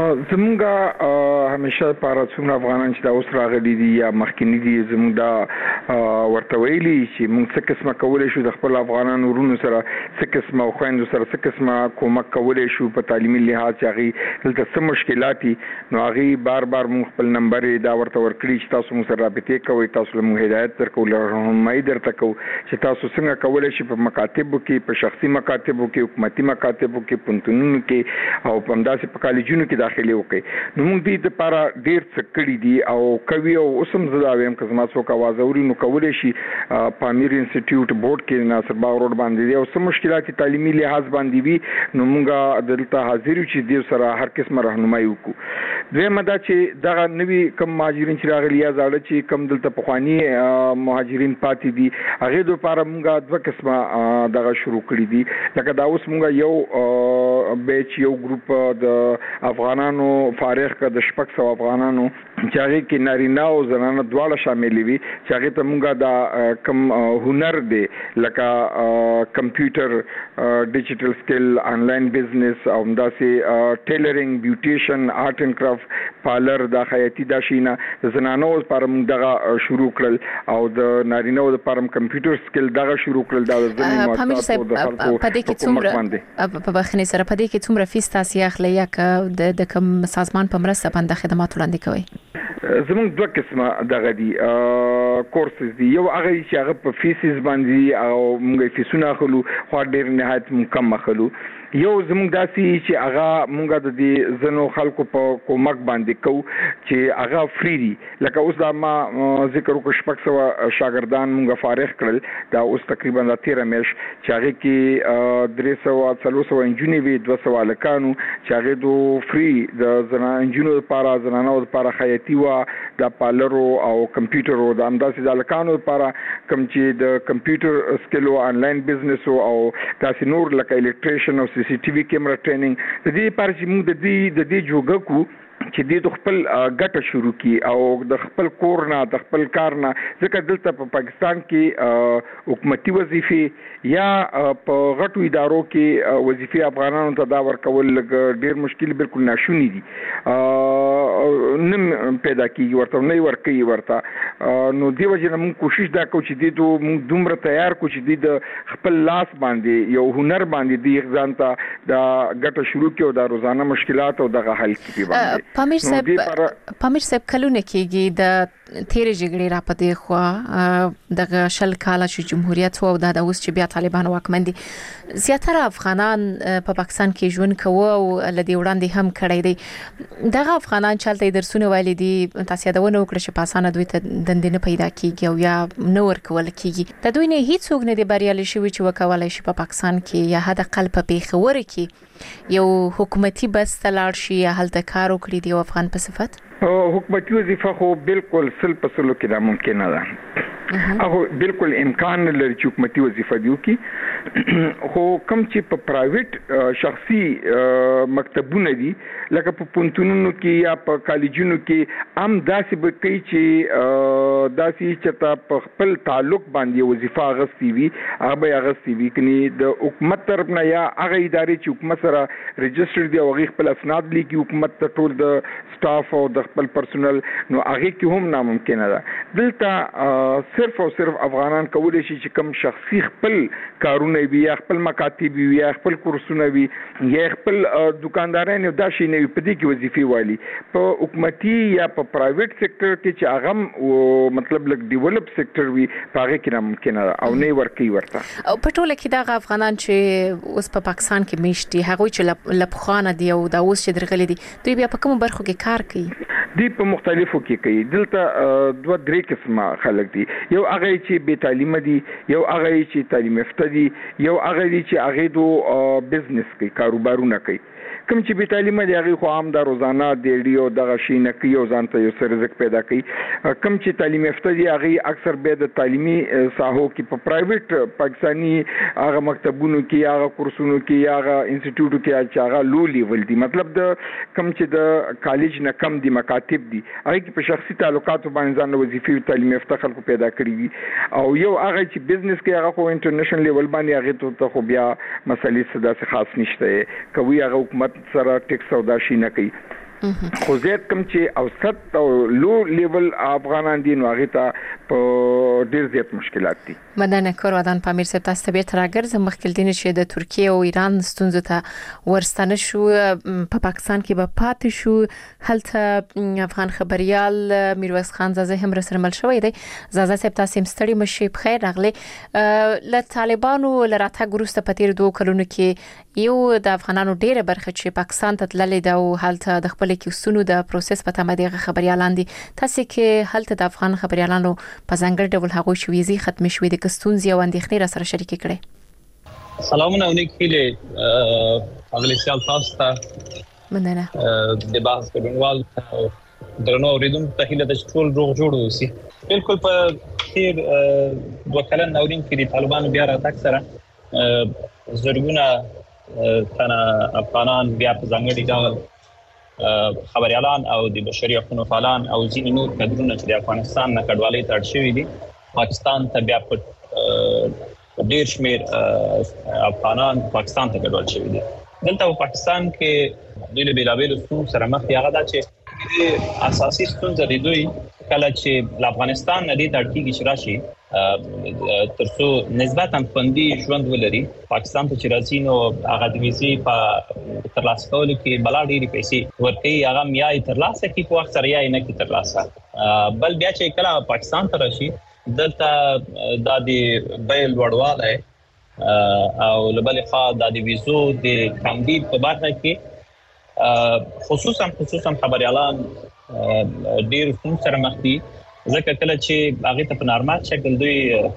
زمونږه همیشه لپاره څومره افغانان چې دا اوس راغلي دي یا مخکینی دي زموږ دا ورته ویلي چې موږ څه قسمه کولای شو د خپل افغانانو ورونو سره څه قسمه خويندو سره څه قسمه کومک کولای شو په تعلیمي لحاظ چې هغه دلته څه مشکلات نو هغه بار بار موږ خپل نمبر دا ورته ورکړي چې تاسو موږ سره رابطه کوئ تاسو له هدایت درکول راهنمایي درته کو چې تاسو څنګه کولای شئ په مکاتبو کې په شخصي مکاتبو کې حکومتي مکاتبو کې پونتونونو کې او په همداسې په کالجونو کې داخلي وکړي نو موږ دې لپاره ډېر څه کړي دي او کوي او اوسم زدا ویم که زما څوک आवाज اوري نو کولای شي پامیر انسټیټیوټ بورډ کې ناصر باغ روډ باندې او سم مشکلات تعلیمي لحاظ باندې وي نو موږ دلته حاضر یو چې دې سره هر قسمه راهنمایي وکړو دویمه دا چې دغه نوی کم مهاجرین چې راغلي یا زاړه چې کم دلته پخوانی مهاجرین پاتې دي هغه د لپاره موږ دوه قسمه دغه شروع کړی دي لکه دا اوس موږ یو بیچ یو ګروپ د افغانانو فارغ کا د شپږ سو افغانانو چې هغه کې نارینه او زنانه دواړه شامل وي چې هغه ته موږ دا کم هنر دی لکه کمپیوټر ډیجیټل سکل آنلاین بزنس او همداسې ټیلرینګ بیوټیشن آرټ اینڈ کرافټ پارلر دا خیاطي دا شینه د زنانو لپاره موږ دغه شروع کړل او د نارینه لپاره کمپیوټر سکل دغه شروع کړل دا ځنې مؤسسات د خلکو په دې کې څومره په بخنه سره په دې کې څومره فیس تاسو اخلي یا که د کوم سازمان په مرسته باندې خدمات وړاندې کوي زموږ دوه قسمه دغه دي کورسز دي یو هغه چې هغه په فیسز باندې او موږ فیسونه اخلو خو ډېر نهایت کم اخلو یو زموږ داسې چې هغه موږ د دې زنو خلکو په کومک باندې کو چې هغه فری دي لکه اوس دا ما ذکر وکړ شپږ سوه شاګردان موږ فارغ کړل دا اوس تقریبا د تیر میش چې هغه کې درې سوه څلور سوه انجونې وي دوه سوه هلکانو چې هغه دو فری د زنا انجونو لپاره زنانو لپاره خیاطي وا د پارلرو او کمپیوټر او د همداسې د هلکانو لپاره کوم چې د کمپیوټر سکل او آنلاین بزنس او داسې نور لکه الکتریشن او سی سی ټي وي کیمرا ټریننګ د دې لپاره چې موږ د دې د دې جوګه کو چې دې د خپل ګټه شروع کی او د خپل کور نه د خپل کار نه ځکه دلته په پاکستان کې حکومتي وظیفې یا په غټو ادارو کې وظیفې افغانانو ته دا ورکول ډېر مشکل بالکل ناشونی دي نم پیدا کیږي ورته نه ورکوي ورته نو دی وجه موږ کوشش دا کوو چې دې ته موږ دومره تیار کو چې دې د خپل لاس باندې یو هنر باندې دې ځان ته دا ګټه شروع کړي او دا روزانه مشکلات او دغه حل کړي باندې پامیر صاحب پامیر صاحب کلونه کېږي د تیرې جګړې را پدې خو دغه شل کاله چې جمهوریت وو د اوس چې بیا طالبان واکمن دي زیاتره افغانان په پاکستان کې ژوند کوي او لدی وړاندې هم کړی دي دغه افغانان چلته درسونه ویلي دي تاسو یادونه وکړه چې په اسانه دوی ته دندې نه پیدا کیږي او یا نو ورکول کیږي د دوی نه هیڅ څوک نه دی بریالي شوی چې وکولای شي په پاکستان کې یا هدا قلب په پیښور کې یو حکومتي بس تلاړ شي یا هلته کار وکړي دی افغان په صفت حکومتي وظیفه خو بالکل سل په سلو کې دا ممکن نه ده هغه بالکل امکان لري چې حکومتي وظیفه دیو کی خو کوم چې په پرایویټ شخصي مکتبونه دي لکه په پونتونونو کې یا په کالجونو کې هم داسې به کوي چې داسې چې تا په خپل تعلق باندې وظیفه غوښتي وي هغه غوښتي وي کني د حکومت طرف نه یا هغه ادارې چې حکومت سره ريجستر دي او هغه خپل اسناد لیکي حکومت ته ټول د سټاف او د خپل پرسونل نو هغه کې هم ناممکن ده. دلته صرف او صرف افغانان کولای شي چې کوم شخصي خپل کارونه وي یا خپل مکاتب وي یا خپل کورسونه وي یا خپل دکانداران دا شي نه په دې کې وظیفې والی په حکومتي یا په پرایویټ سېکټر کې چې هغه مطلب لک ډیولپ سېکټر وي هغه کې ناممکن ده او نه ورکی ورته. او په ټوله کې دا افغانان چې اوس په پاکستان کې میشتي هغه چې لپخانه دی او دا اوس چې درغلي دي دوی بیا په کوم برخو کې کار کوي؟ دی په مختلفو کې کوي. دلته دوه درې قسمه خلک دي. یو هغه چې بې تعلیمه دي، یو هغه چې تعلیم یافته دي، یو هغه چې هغه دو بزنس کوي، کاروبارونه کوي. کوم چې بې تعلیمه دي هغه خو عام د روزانه ډیری او دغه شی نه کوي او ځان ته یو څه رزق پیدا کوي. کوم چې تعلیم یافته دي هغه اکثر به د تعلیمي ساحو کې په پرایویټ پاکستانی هغه مکتبونو کې هغه کورسونو کې هغه انسټیټیوټو کې چې هغه لو لیول دي، مطلب د کوم چې د کالج نه کم دي مکاتب دي هغه کې په شخصي تعلقاتو باندې ځان وظیفي تعلیم یافته خلکو پیدا کړی دي. او یو هغه چې بزنس کې هغه خو انټرنیشنل لیول باندې هغه ته خو بیا مسلې څه داسې خاص نشته کوي، هغه حکومت سره ټیکس او دا شي نه کوي. خو زیات کم چې اوسط او لو لیول افغانان دي نو هغه ته په ډیر زیات مشکلات دي. مدنه کور ودان پامیر صاحب تاسو ته بیرته راګرځم. مخکې دین چې د ترکیه او ایران ستونزو ته ورستنه شو په پاکستان کې به پاتې شو. هلته افغان خبريال میرویس خان زازه هم رسره مل شوی دی. زازه صاحب تاسو هم ستړي مشي بخیر راغلي. ل طالبانو لراته ګروسته پتیر دوه کلونو کې یو د افغانانو ډیره برخه چې پاکستان ته تللې دا او هلته د خپل کې سونو د پروسس په تمه دغه خبريالان دي. تاسو کې هلته د افغان خبريالانو په ځنګړ ډول هغه شويزي ختم شوې د کستونزي او اندېښنې را سره شریک کړي. سلامونه اونیکله اغلی سیال تاسو ته مننه د بحث کډوال درنو اوریدونکو ته هیله د ټول روغ جوړ اوسي. بالکل په تیر دوه کلن نورین کې د طالبانو بیا راتګ سره زرګونه تنه افغانان بیا په ځنګړي ډول خبريالان او د بشري حقوقو فعالان او ځینې نور کډرونه چې د افغانستان نه کډوالۍ ته اړ شوي دي پاکستان ته بیا په ډیر شمیر افغانان پاکستان ته کډوال شوي دي. دلته په پاکستان کې د بیلابیلو ستونزو سره مخ دي. هغه دا چې اساسي ستونزه د دوی کله چې افغانستان نه دي ترکیږي چې راشي ترڅو نسبتا خوندي ژوند ولري پاکستان ته چې راځي نو هغه د ویزې په ترلاسه کولو کې بلا ډېرې پیسې ورکوي. هغه یا یې ترلاسه کوي په وخت سره یا یې نه کوي ترلاسه. بل بیا چې کله پاکستان ته راشي دلته دا د بیل وړوالی او له بلې خوا دا د ویزو د تمدید په برخه کې خصوصا خصوصا خبريالان ډېر ستونزو سره مخ دي ځکه کله چې هغه ته په نارمال شکل دوی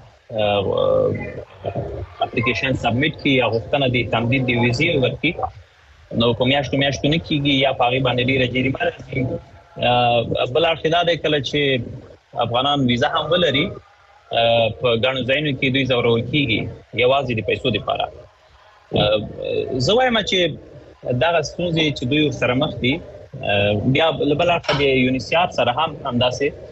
اپلیکیشن سبمیټ کی یا غوښتنه د تمدید د ویزې ورکړي نو په میاشتو میاشتو نه کیږي یا په هغه باندې ډېره جریمه راځي. بل اړخ دا دی کله چې افغانان ویزا هم ولري په ګڼو ځایونو کې دوی ځورول کیږي یوازې د پیسو لپاره. زه وایم چې دغه ستونزې چې دوی سره مخ دي بیا بل اړخ د یونیسیار سره هم همداسې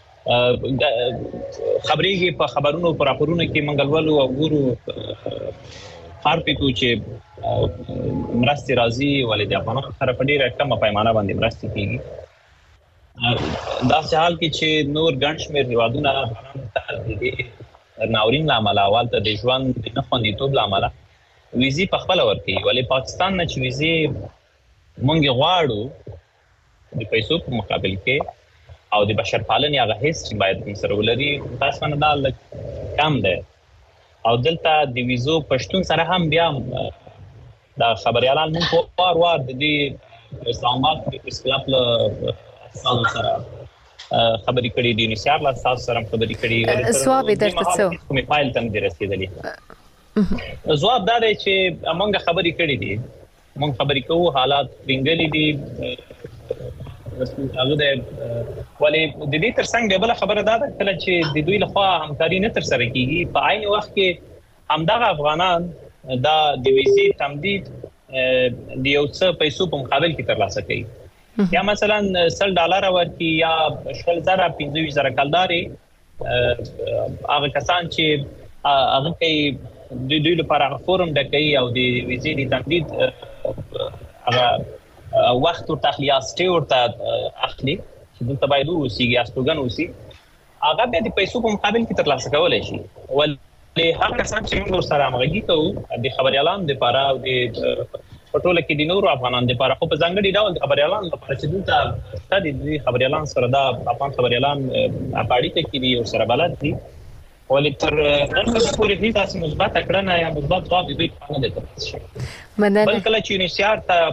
خبرېږي په خبرونو پر راپورونو کې منګلولو او ګورو خار پېکو چې مرستې راځي ولې د افغانانو سره په ډېره کمه پیمانه باندې مرستې کېږي. داسې حال کې چې نور ګڼ شمېر هېوادونه افغانانو ته د دې ناورین له امله او هلته د ژوند د نه خوندیتوب له امله ویزې په خپله ورکوي ولې پاکستان نه چې ویزې موږ غواړو د پیسو په مقابل کې او د بشرپالنې هغه حس چې باید موږ سره ولري متاسفانه دا لږ کم دی او دلته د ویزو په شتون سره هم بیا دا خبريالان موږ په وار وار د دې اسلام آباد د پریس کلب له استادو سره خبرې کړې دي یونیسیار له استادو سره خبرې کړې ځواب یې درته څه کومې فایل ته نه دي رسېدلي. ځواب دا دی چې موږ خبرې کړې دي موږ خبرې کوو حالات پرینګلي دي هغه د ولې د دې ترڅنګ به بل خبره ده کله چې د دوی لخوا همکاري نه تر سره کیږي په عین وخت کې همدغه افغانان دا د ویزې تمدید د یو څه پیسو په مقابل کې ترلاسه کوي یا مثلا سل ډالر ورکړي یا شل زره پنځه ویشت زره کلداري هغه کسان چې هغه کوي د دوی لپاره فورم ډکوي او د ویزې د تمدید هغه وخت او تخلیه سټي ورته اخلي چې دلته باید اوسېږي استوګن اوسي هغه به د پیسو په مقابل کې ترلاسه کولای شي ولې هغه کسان چې موږ سره همغږي کوو د خبريالانو لپاره او د پټوله کې د نورو افغانانو لپاره خو په ځانګړي ډول د خبريالانو لپاره چې دلته ستاسو د خبريالانو سره دا افغان خبريالان اپاړي ته کې دي او سره بلد دي ولې تر نن پورې هیڅ تاسو مثبت کړنه یا مثبت ځواب دوی نه درته شي بل کله چې نشيار ته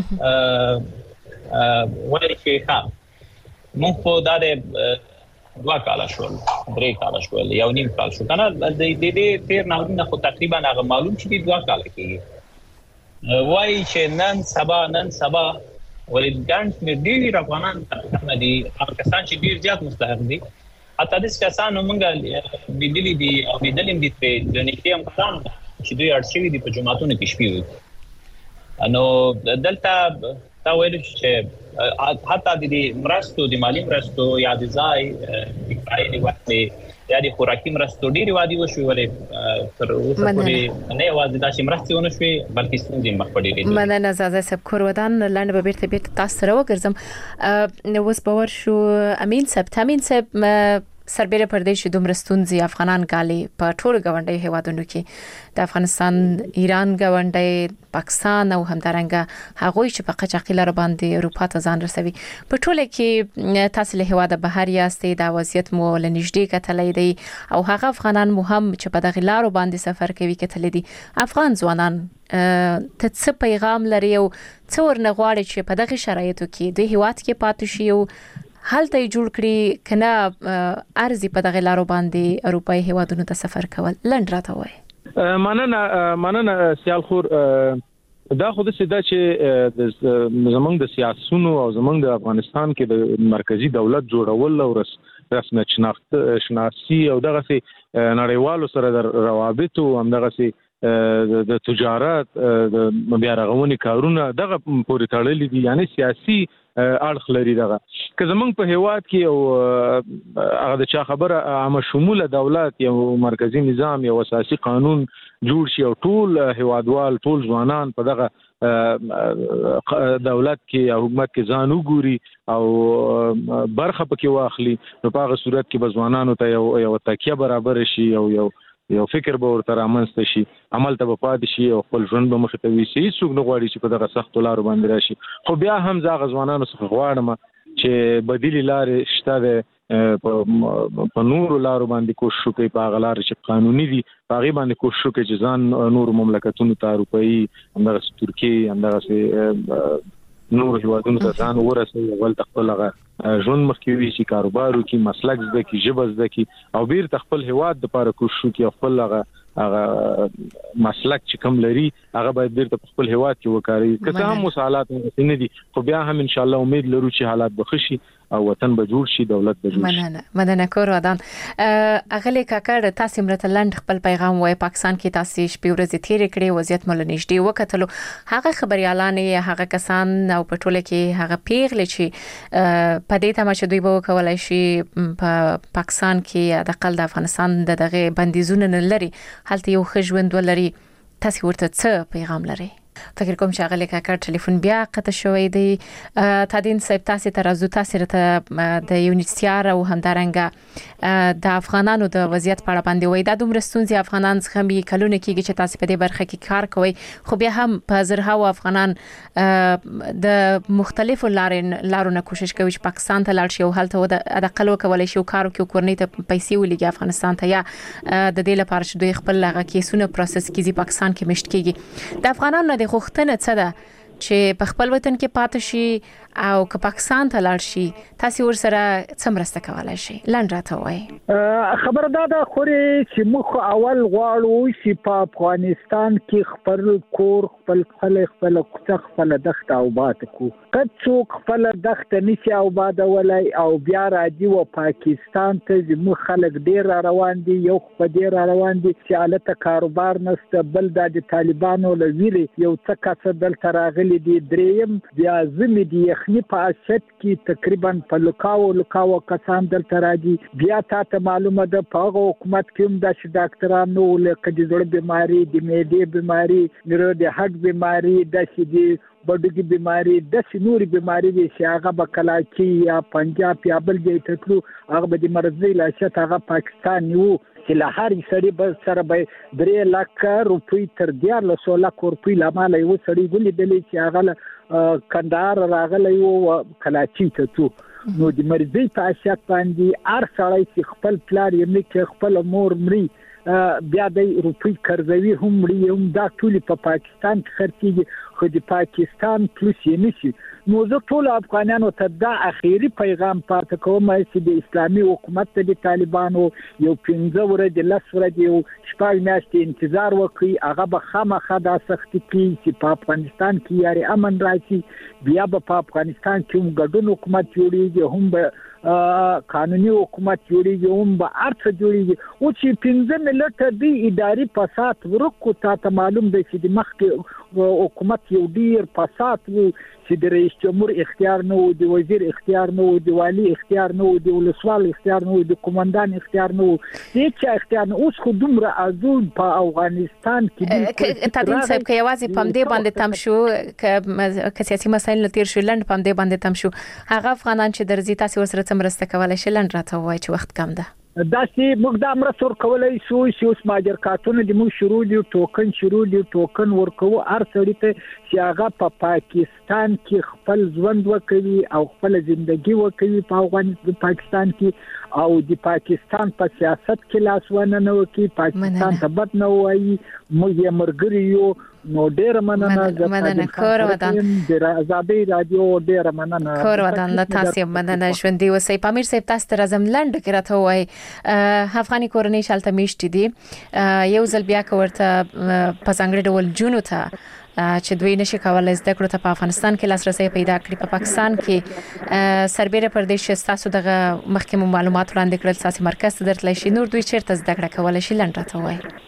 ولې چې ښه موږ په دا د دوا کاله شو درې کاله شو یو نیم کال شو کنه د دې تیر نه خو تقریبا هغه معلوم چې دوا کاله کې وای چې نن سبا نن سبا ولې ګانټ مې ډیر افغانان نه دي هغه کسان چې ډیر زیات مستحق دي حتی د کسانو موږ لیدلې دي او لیدلې دي چې د نکتي هم کسان چې دوی اړشوي دي په جماعتونو کې شپې وي نو دلته تا ویل چې حتی د مرستو د مالی مرستو یا د ځای د کاري د وخت یا د خوراکي مرستو ډېری وادي وشوي ولې تر اوسه پورې نه یوازې دا چې مرستې ونه شوي بلکې ستونزې مخ په ډېرې دي مننه زازه صاحب کورودان لاندې به بیرته بیرته تاسو سره وګرځم نو اوس باور شو امین صاحب تامین صاحب سربېره پر دې چې دومره ستونزې افغانان ګالي په ټولو ګاونډي هیوادونو کې د افغانستان ایران ګاونډي پاکستان او همدارنګه هغوی چې په قچاقي لار باندې اروپا ته ځان رسوي په ټوله کې تاسو له هیواده بهر یاستئ د وضعیت مو لنږدې کتلې دي او هغه افغانان مو هم چې په دغه لارو باندې سفر کوي کتلې دي افغان ځوانان ته څه پیغام لري او څو ورنه غواړي چې په دغه شرایطو کې د هیواد کې پاتې شي او حالته جوړ کړی کنه ارزي په دغه لارو باندې اروپאי هیوادونو ته سفر کول لند راته وای مننه مننه سیال خور دا خو د سیدا چې د زمنګ د سیاسونو او زمنګ د افغانستان کې د مرکزی دولت جوړول او رسمي شناخت شناسي او دغه سي نړیوالو سره د روابط او دغه سي د تجارت د بیا رغونې کارونه دغه پورې تړلې دي یعنی سیاسي اړخ لري دغه که زمونږ په هیواد کې او هغه د چا خبره عامه شموله دولت یو مرکزی نظام یو اساسي قانون جوړ شي او ټول هیوادوال ټول ځوانان په دغه دولت کې او حکومت کې ځان وګوري او برخه پکې واخلي نو په هغه صورت کې به ځوانانو ته یو یو تکیه برابر شي او یو یو فکر به ورته رامنځته شي عمل ته به پاتې شي او خپل ژوند به مخې ته ویسي څوک نه غواړي چې په دغه سختو لارو باندې راشي خو بیا هم زه هغه ځوانانو څخه غواړم چې بدیلې لارې شته ده په نورو لارو باندې کوشش وکړي په هغه لارې چې قانوني دي په هغې باندې کوشش وکړي چې ځان نورو مملکتونو ته اروپایي همدغسې ترکیې همدغسې نور هیوادونو ته ځان ورسوي اول خپل هغه ژوند مخکې وي چې کاروبار وکړي مسلک زده کړي ژبه زده کړي او بیرته خپل هیواد دپاره کوشش وکړي او خپل هغه هغه مسلک چې کوم لري هغه باید بیرته په خپل هیواد کې وکړي که څه هم اوس حالات نه دي خو بیا هم ان شاء الله امید لرو چې حالات به ښه شي او وطن به جوړ شي دولت به جوړ شي مننه مننه کورودان اغلی کاکړ تاسو مرتلند خپل پیغام وای پاکستان کې تاسو شپې ورځې تیر کړې وضعیت مل نږدې وکټلو هغه خبريالان هغه کسان او په ټوله کې هغه پیغلې چې په دې تمه چې دوی به کولای شي په پاکستان کې د قل د افغانستان دغه بندیزونه نه لري هلته یو خژوند ولري تاسو ورته څه پیغام لري فکر کوم چې هغه لیکه ټلیفون بیا قطع شوی دی تادین صاحب تاسو ته راځو تاسو ته د یونیسیار او همدارنګه د افغانانو د وضعیت په اړه باندې وای دا دومره ستونزې افغانان څخه می کلونه کېږي چې تاسو په دې برخه کې کار کوي خو بیا هم په زرهاو افغانان د مختلفو لارو لارو کوشش کوي چې پاکستان ته لاړ شي او هلته د اقل وکولای شي کار وکړي کورنۍ ته پیسې ولګي افغانستان ته یا د دې لپاره چې دوی خپل هغه کیسونه پروسس کیږي پاکستان کې مشت کیږي د افغانانو د غوښتنه څه ده چې په خپل وطن کې پاتې شي او که پاکستان ته لاړ شي تاسو ورسره څه مرسته کولای شي لاند راته وای خبره دا ده خوري چې موږ اول غواړو چې په افغانستان کې خپل کور خپل خپل خپل کوڅه خپل دښت او باد کو کله څوک خپل دښت نشي او باد ولای او بیا راځي و پاکستان ته زموږ خلک ډیر روان دي یو په ډیر روان دي چې الته کاروبار نشته بل د طالبانو لویلي یو څه کس دلته راغلي راغلي دي. دریم بیا زمې د یخني په اساس کې تقریبا په لکاو لکاو کسان دلته راځي. بیا تاسو معلومه ده په هغه حکومت کې هم د ډاکټرانو لکه د زړه بیماری، د معدې بیماری، د هډ بیماری، د سیدي بډوګي بیماری، د سنوري بیماری وي چې هغه به کلاچي یا پنجاب یا بل ځای ته تلو، هغه به د مرضی لاشت هغه پاکستان نیو چې له هر سړي به سره به درې لکه روپۍ تر دیارلسو لکو روپۍ له ماله یو سړي ولیدلی چې هغه له کندهار راغلی و کلاچي ته تلو. نو د مرضی په اساس باندې هر سړی چې خپل پلار یې مړي چې خپل مور مړي بیا د روپۍ قرضوي هم مړي هم دا ټول په پاکستان کې خرڅېږي، خو د پاکستان پلوس یې نشي. نو زه ټول افغانانو ته دا اخیری پیغام پاتې کوم چې د اسلامي حکومت ته د طالبانو یو پنځه ورځې لس ورځې یو شپږ میاشتې انتظار وکړي، هغه به خامخا دا سختي کوي چې په افغانستان کې یاري امن راشي. بیا به په افغانستان کې هم ګډون حکومت جوړیږي، هم به قانوني حکومت جوړیږي، هم به هر څه جوړیږي. او چې پنځه ملته دی اداري فساد ورکو، تاته معلوم دی چې د مخکې حکومت یو ډیر فساد و چې د رئیس جمهور اختیار نه و، د وزیر اختیار نه و، د والی اختیار نه و، د ولسوال اختیار نه و، د قومندان اختیار نه و، هیڅ اختیار نه. اوس خو دومره ازون په افغانستان کې تدین صاحب که یوازې پم دې باندې تم شو که سیاسي مسایل تیر شو لند پم دې باندې تم شو، هغه افغانان چې درځي تاسو ورسره څه مرسته کولای شي؟ لند راته وایي چې وخت کم ده. دا چې موږ دا مرسته ورکولای شو چې اوس ماجرکاتونه د موږ شروع دي، ټوکن شروع دي، ټوکن ورکوو هر سړي ته چې هغه په پاکستان کې خپل ژوند وکوي او خپل ژوندۍ وکوي په افغانستان پاکستان کې، او د پاکستان په سیاست کې لاس ونه نه وکړي، پاکستان ته بد نه وایي. موږ یې ملګري یو. نو ډیر مننه مننه کور ودان د آزادۍ رادیو، ډیر مننه کور ودان له تاسو. مننه ژوندۍ اوسئ. پامیر صاحب تاسو ته راځم لند کې راته وایي افغاني کورنۍ شالته میشت دي یو ځل بیا کورته په څنګه ډول جونو ته چې دوی نشي کولای زده کړو ته په افغانستان کې لاسرسي پیدا کړي. په پاکستان کې سربېره پردیش تاسو دغه مخکې معلومات وړاندې کړل، تاسو مرکز ته درتلی شي، نور دوی چیرته زده کړه کولای شي؟ لند راته وایي.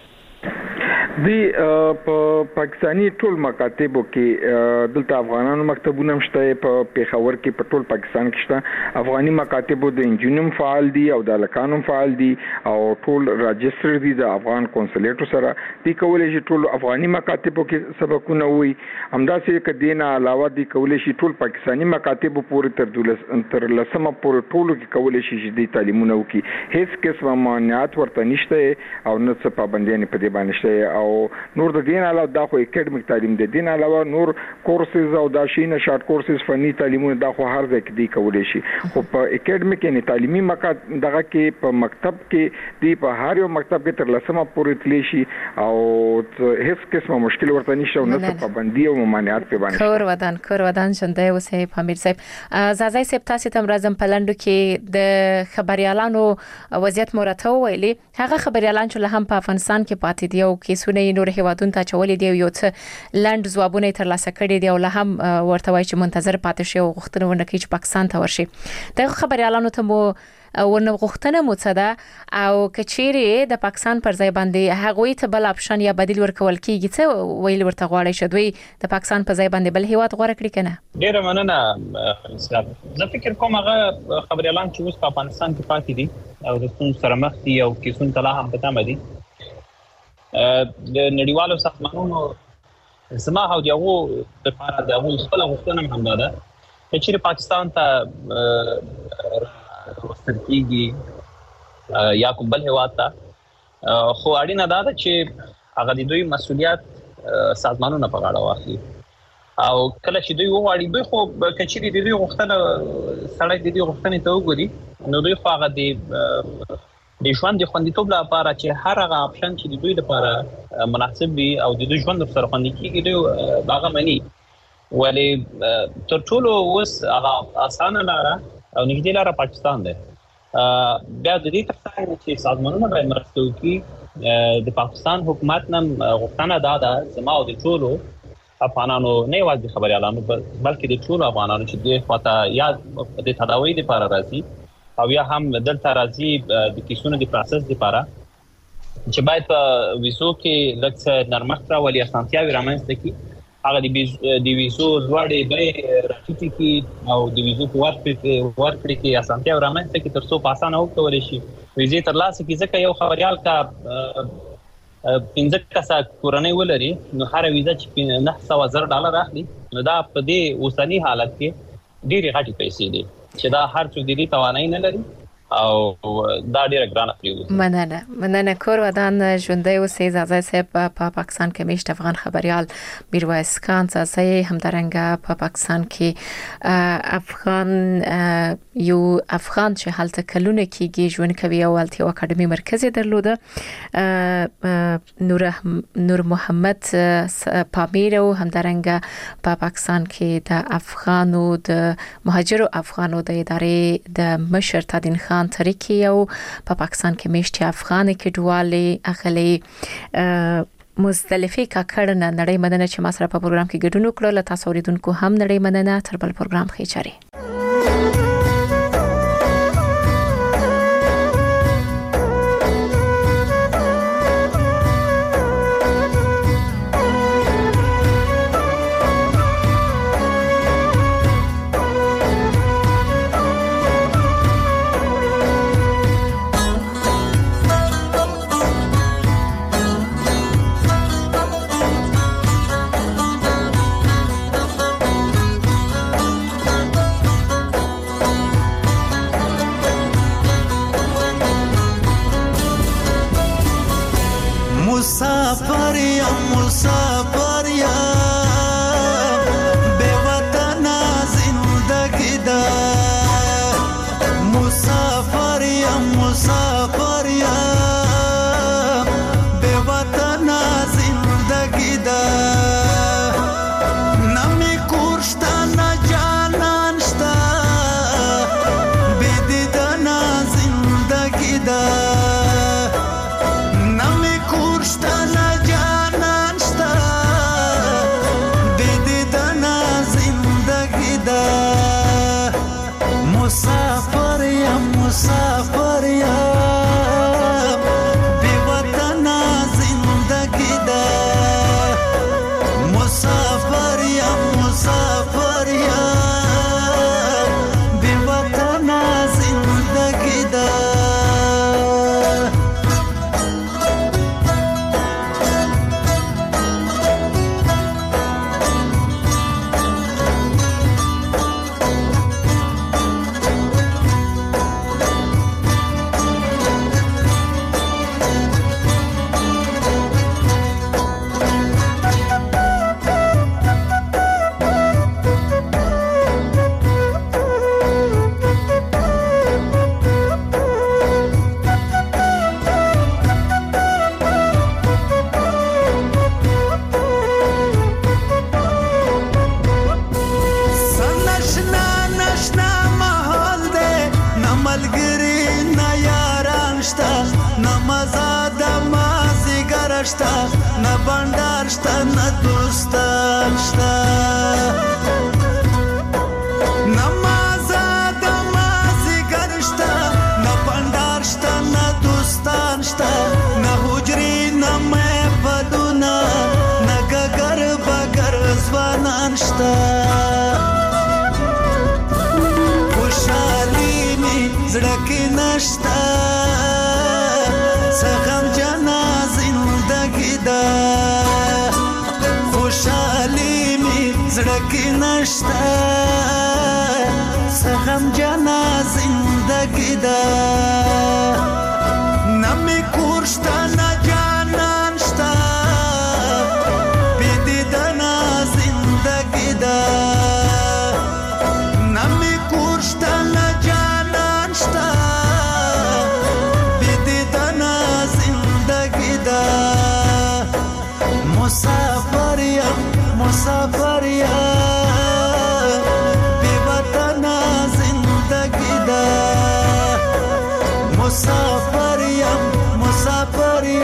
دی په پاکستانی ټول مکاتبو کې دلته افغانانو مکتبونه شته، په پیښور کې په ټول پاکستان کې شته. افغاني مکاتبو د انجینیم فعال دي او د لکانو فعال دي او ټول راجستر دي د افغان کنسولیټو سره. دی کولای شي ټول افغاني مکاتبو کې سبقونه وي، همداسې کدینه علاوه دی کولای شي ټول پاکستانی مکاتبو پورې تر دولس تر لسمه پورې ټولو کې کولای شي چې دی تعلیمونه وکړي. هیڅ قسمه مانعات ورته نشته او نه څه پابندیاں په دې باندې شته. او نور د دین علاوه دا خو اکیډمیک تعلیم دی، دین علاوه نور کورسز او دا شینه شارټ کورسز فنی تعلیمونه دا خو هر ځای کې دی کولای شي. خو په اکیډمیک یعنی تعلیمي مکاتب دغه کې په مکتب کې دی په هر یو مکتب کې تر لسمه پورې تلی شي او هیڅ قسمه مشکل ورته نشته او نه پابندي او ممانعات په باندې. کور ودان کور ودان ژوندۍ اوسئ. پامیر صاحب زازای صاحب تاسو ته راځم په لندو کې د خبريالانو وضعیت مرته ویلي، هغه خبريالان چې له هم په افغانستان کې پاتې دي او کیسونه نور هیوادونو ته چولې دی، یو څه لند ځوابونه تر لاسه کړي دي او له هم ورته وایي چې منتظر پاتې شي او غوښتنه ونه کوي چې پاکستان ته ورشي. دغه خبريالانو ته مو ونه غوښتنه مو څه ده او کچېری د پاکستان پر ځای باندې هغوی ته بل اپشن یا بدیل ورکول کیږي، څه ویل ورته غواړي چې دوی د پاکستان پر ځای باندې بل هیواد غوړه کړی کنه؟ ډیر مننه اسلام. زه فکر کوم هغه خبريالان چې اوس په افغانستان کې پاتې دي او د ستونزو سره مخ دي او کیسون تلا هم پتا مدي د نړیوالو سازمانونو زما او دیغو د لپاره د هغو خپل غوښتنه هم ده چې پاکستان ته وستل کېږي یا کوم بل هیواد ته، خو اړینه ده چې هغه د دوی مسؤلیت سازمانونه په غاړه واخلي او کله چې دوی وغواړي، دوی خو کچېرې د دوی غوښتنه سړی د دوی غوښتنې ته وګوري نو دوی خو هغه د د ژوند د خوندیتوب لپاره چې هر هغه اپشن چې د دوی لپاره مناسب وي او د دوی ژوند سره خوندي کېږي دوی هغه مني. ولې تر ټولو اوس هغه اسانه لاره او نږدې لاره پاکستان دی. بیا د دې ترڅنګ چې سازمانونه باید مرسته وکړي، د پاکستان حکومت نه غوښتنه دا ده زما او د ټولو افغانانو نه یوازې د خبريالانو بلکې د ټولو افغانانو چې دې خواته یا د تداوی لپاره راځي او یا هم دلته راځي د کیسونو د پروسس لپاره چې باید په ویزو کې لږ څه نرمښت راولي، اسانتیاوې رامنځته کړي هغه د ویزو لوړې بیې راټیټې کړي او د ویزو په ورکړې کې اسانتیا رامنځته کړي تر څو په اسانه وکولی شي ویزې ترلاسه کړي. ځکه یو خبریال که پنځه کسه کورنۍ ولري نو هره ویزه چې نهه سوه زر ډالر اخلي نو دا په دې اوسني حالت کې ډېرې غټې پیسې دي چې دا هر څوک د دې توانایي نه لري او دا ډیره ګرانه پریوزي. مننه مننه کور ودان ژوندۍ اوسئ. زازای صاحب په پا پاکستان کې میشت افغان خبريال میرویس خان زازای همدارنګه په پا پاکستان کې افغان یو افغان چې هلته کلونه کېږي ژوند کوي او هلته یو اکاډمي مرکزي درلوده. نور نور محمد پامیر او همدارنګه په پا پاکستان کې د افغانو د مهاجرو افغانو د ادارې د مشر تادین خان طریقې او په پاکستان کې میشتي افغان کډوالې اخلي مختلفي کاکړنه نړۍ مننه چې ما سره په پروګرام کې ګډون وکړل. تاسو اوریدونکو هم نړۍ مننه. تر بل پروګرام خې چاري. مسافر یا مسافر یا بے وطن زندگی دا مسافر یا مسافر یا بے وطن زندگی دا نمی کورشتا نا جانان شتا بے دیدن زندگی دا مسافر یا مسافر یا بے وطن زندگی دا مسافر یا مسافر یا بے وطن زندگی دا na bandar sta na dostan sta namaza damazi garsta na bandar sta na dostan sta na hujri na me paduna na gagar bagar zwanan sta خوشالي mi zda ki nashta sagam jana دا خوشالي می زړه کې نشته سغم جنا زندگی دا نمې کورشتا نه جانان شتا بيدې دنا زندگی دا نمې کورشتا نه جانان شتا بيدې دنا زندگی دا مسافر یا مسافر یا بے وطن زندگی دا مسافر یا مسافر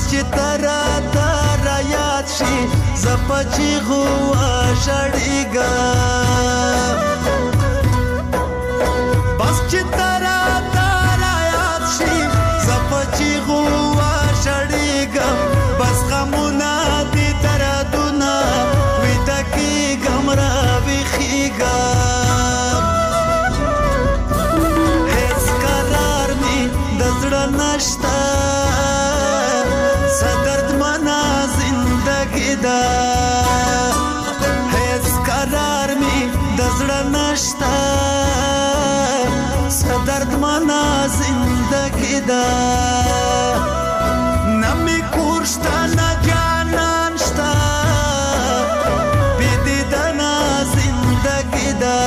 چې ترا ترا یاد شي زپچی غوا شړېګا بس چې ترا ترا یاد شي زپچی غوا شړېګا بس غمونه دي دردونه وې تکي ګمرا وخېګا هیڅ قرار می د زړه نشته صدرد منا زندگی دا هیڅ قرار می د زړه نشته صدرد منا زندگی دا نمی کورشتا نه جانان شتا بیدی دنا زندگی دا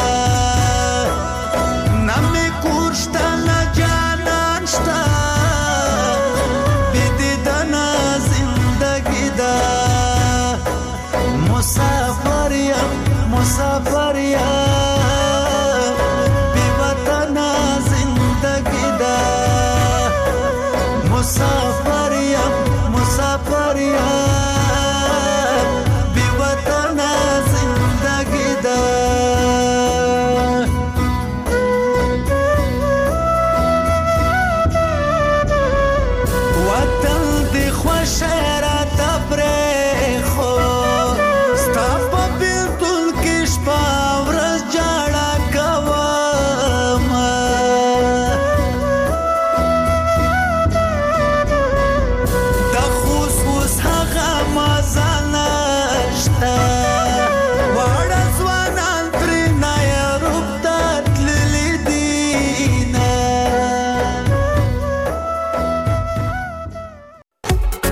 نمی کورشتا نه جانان شتا مسافر یم مسافر یم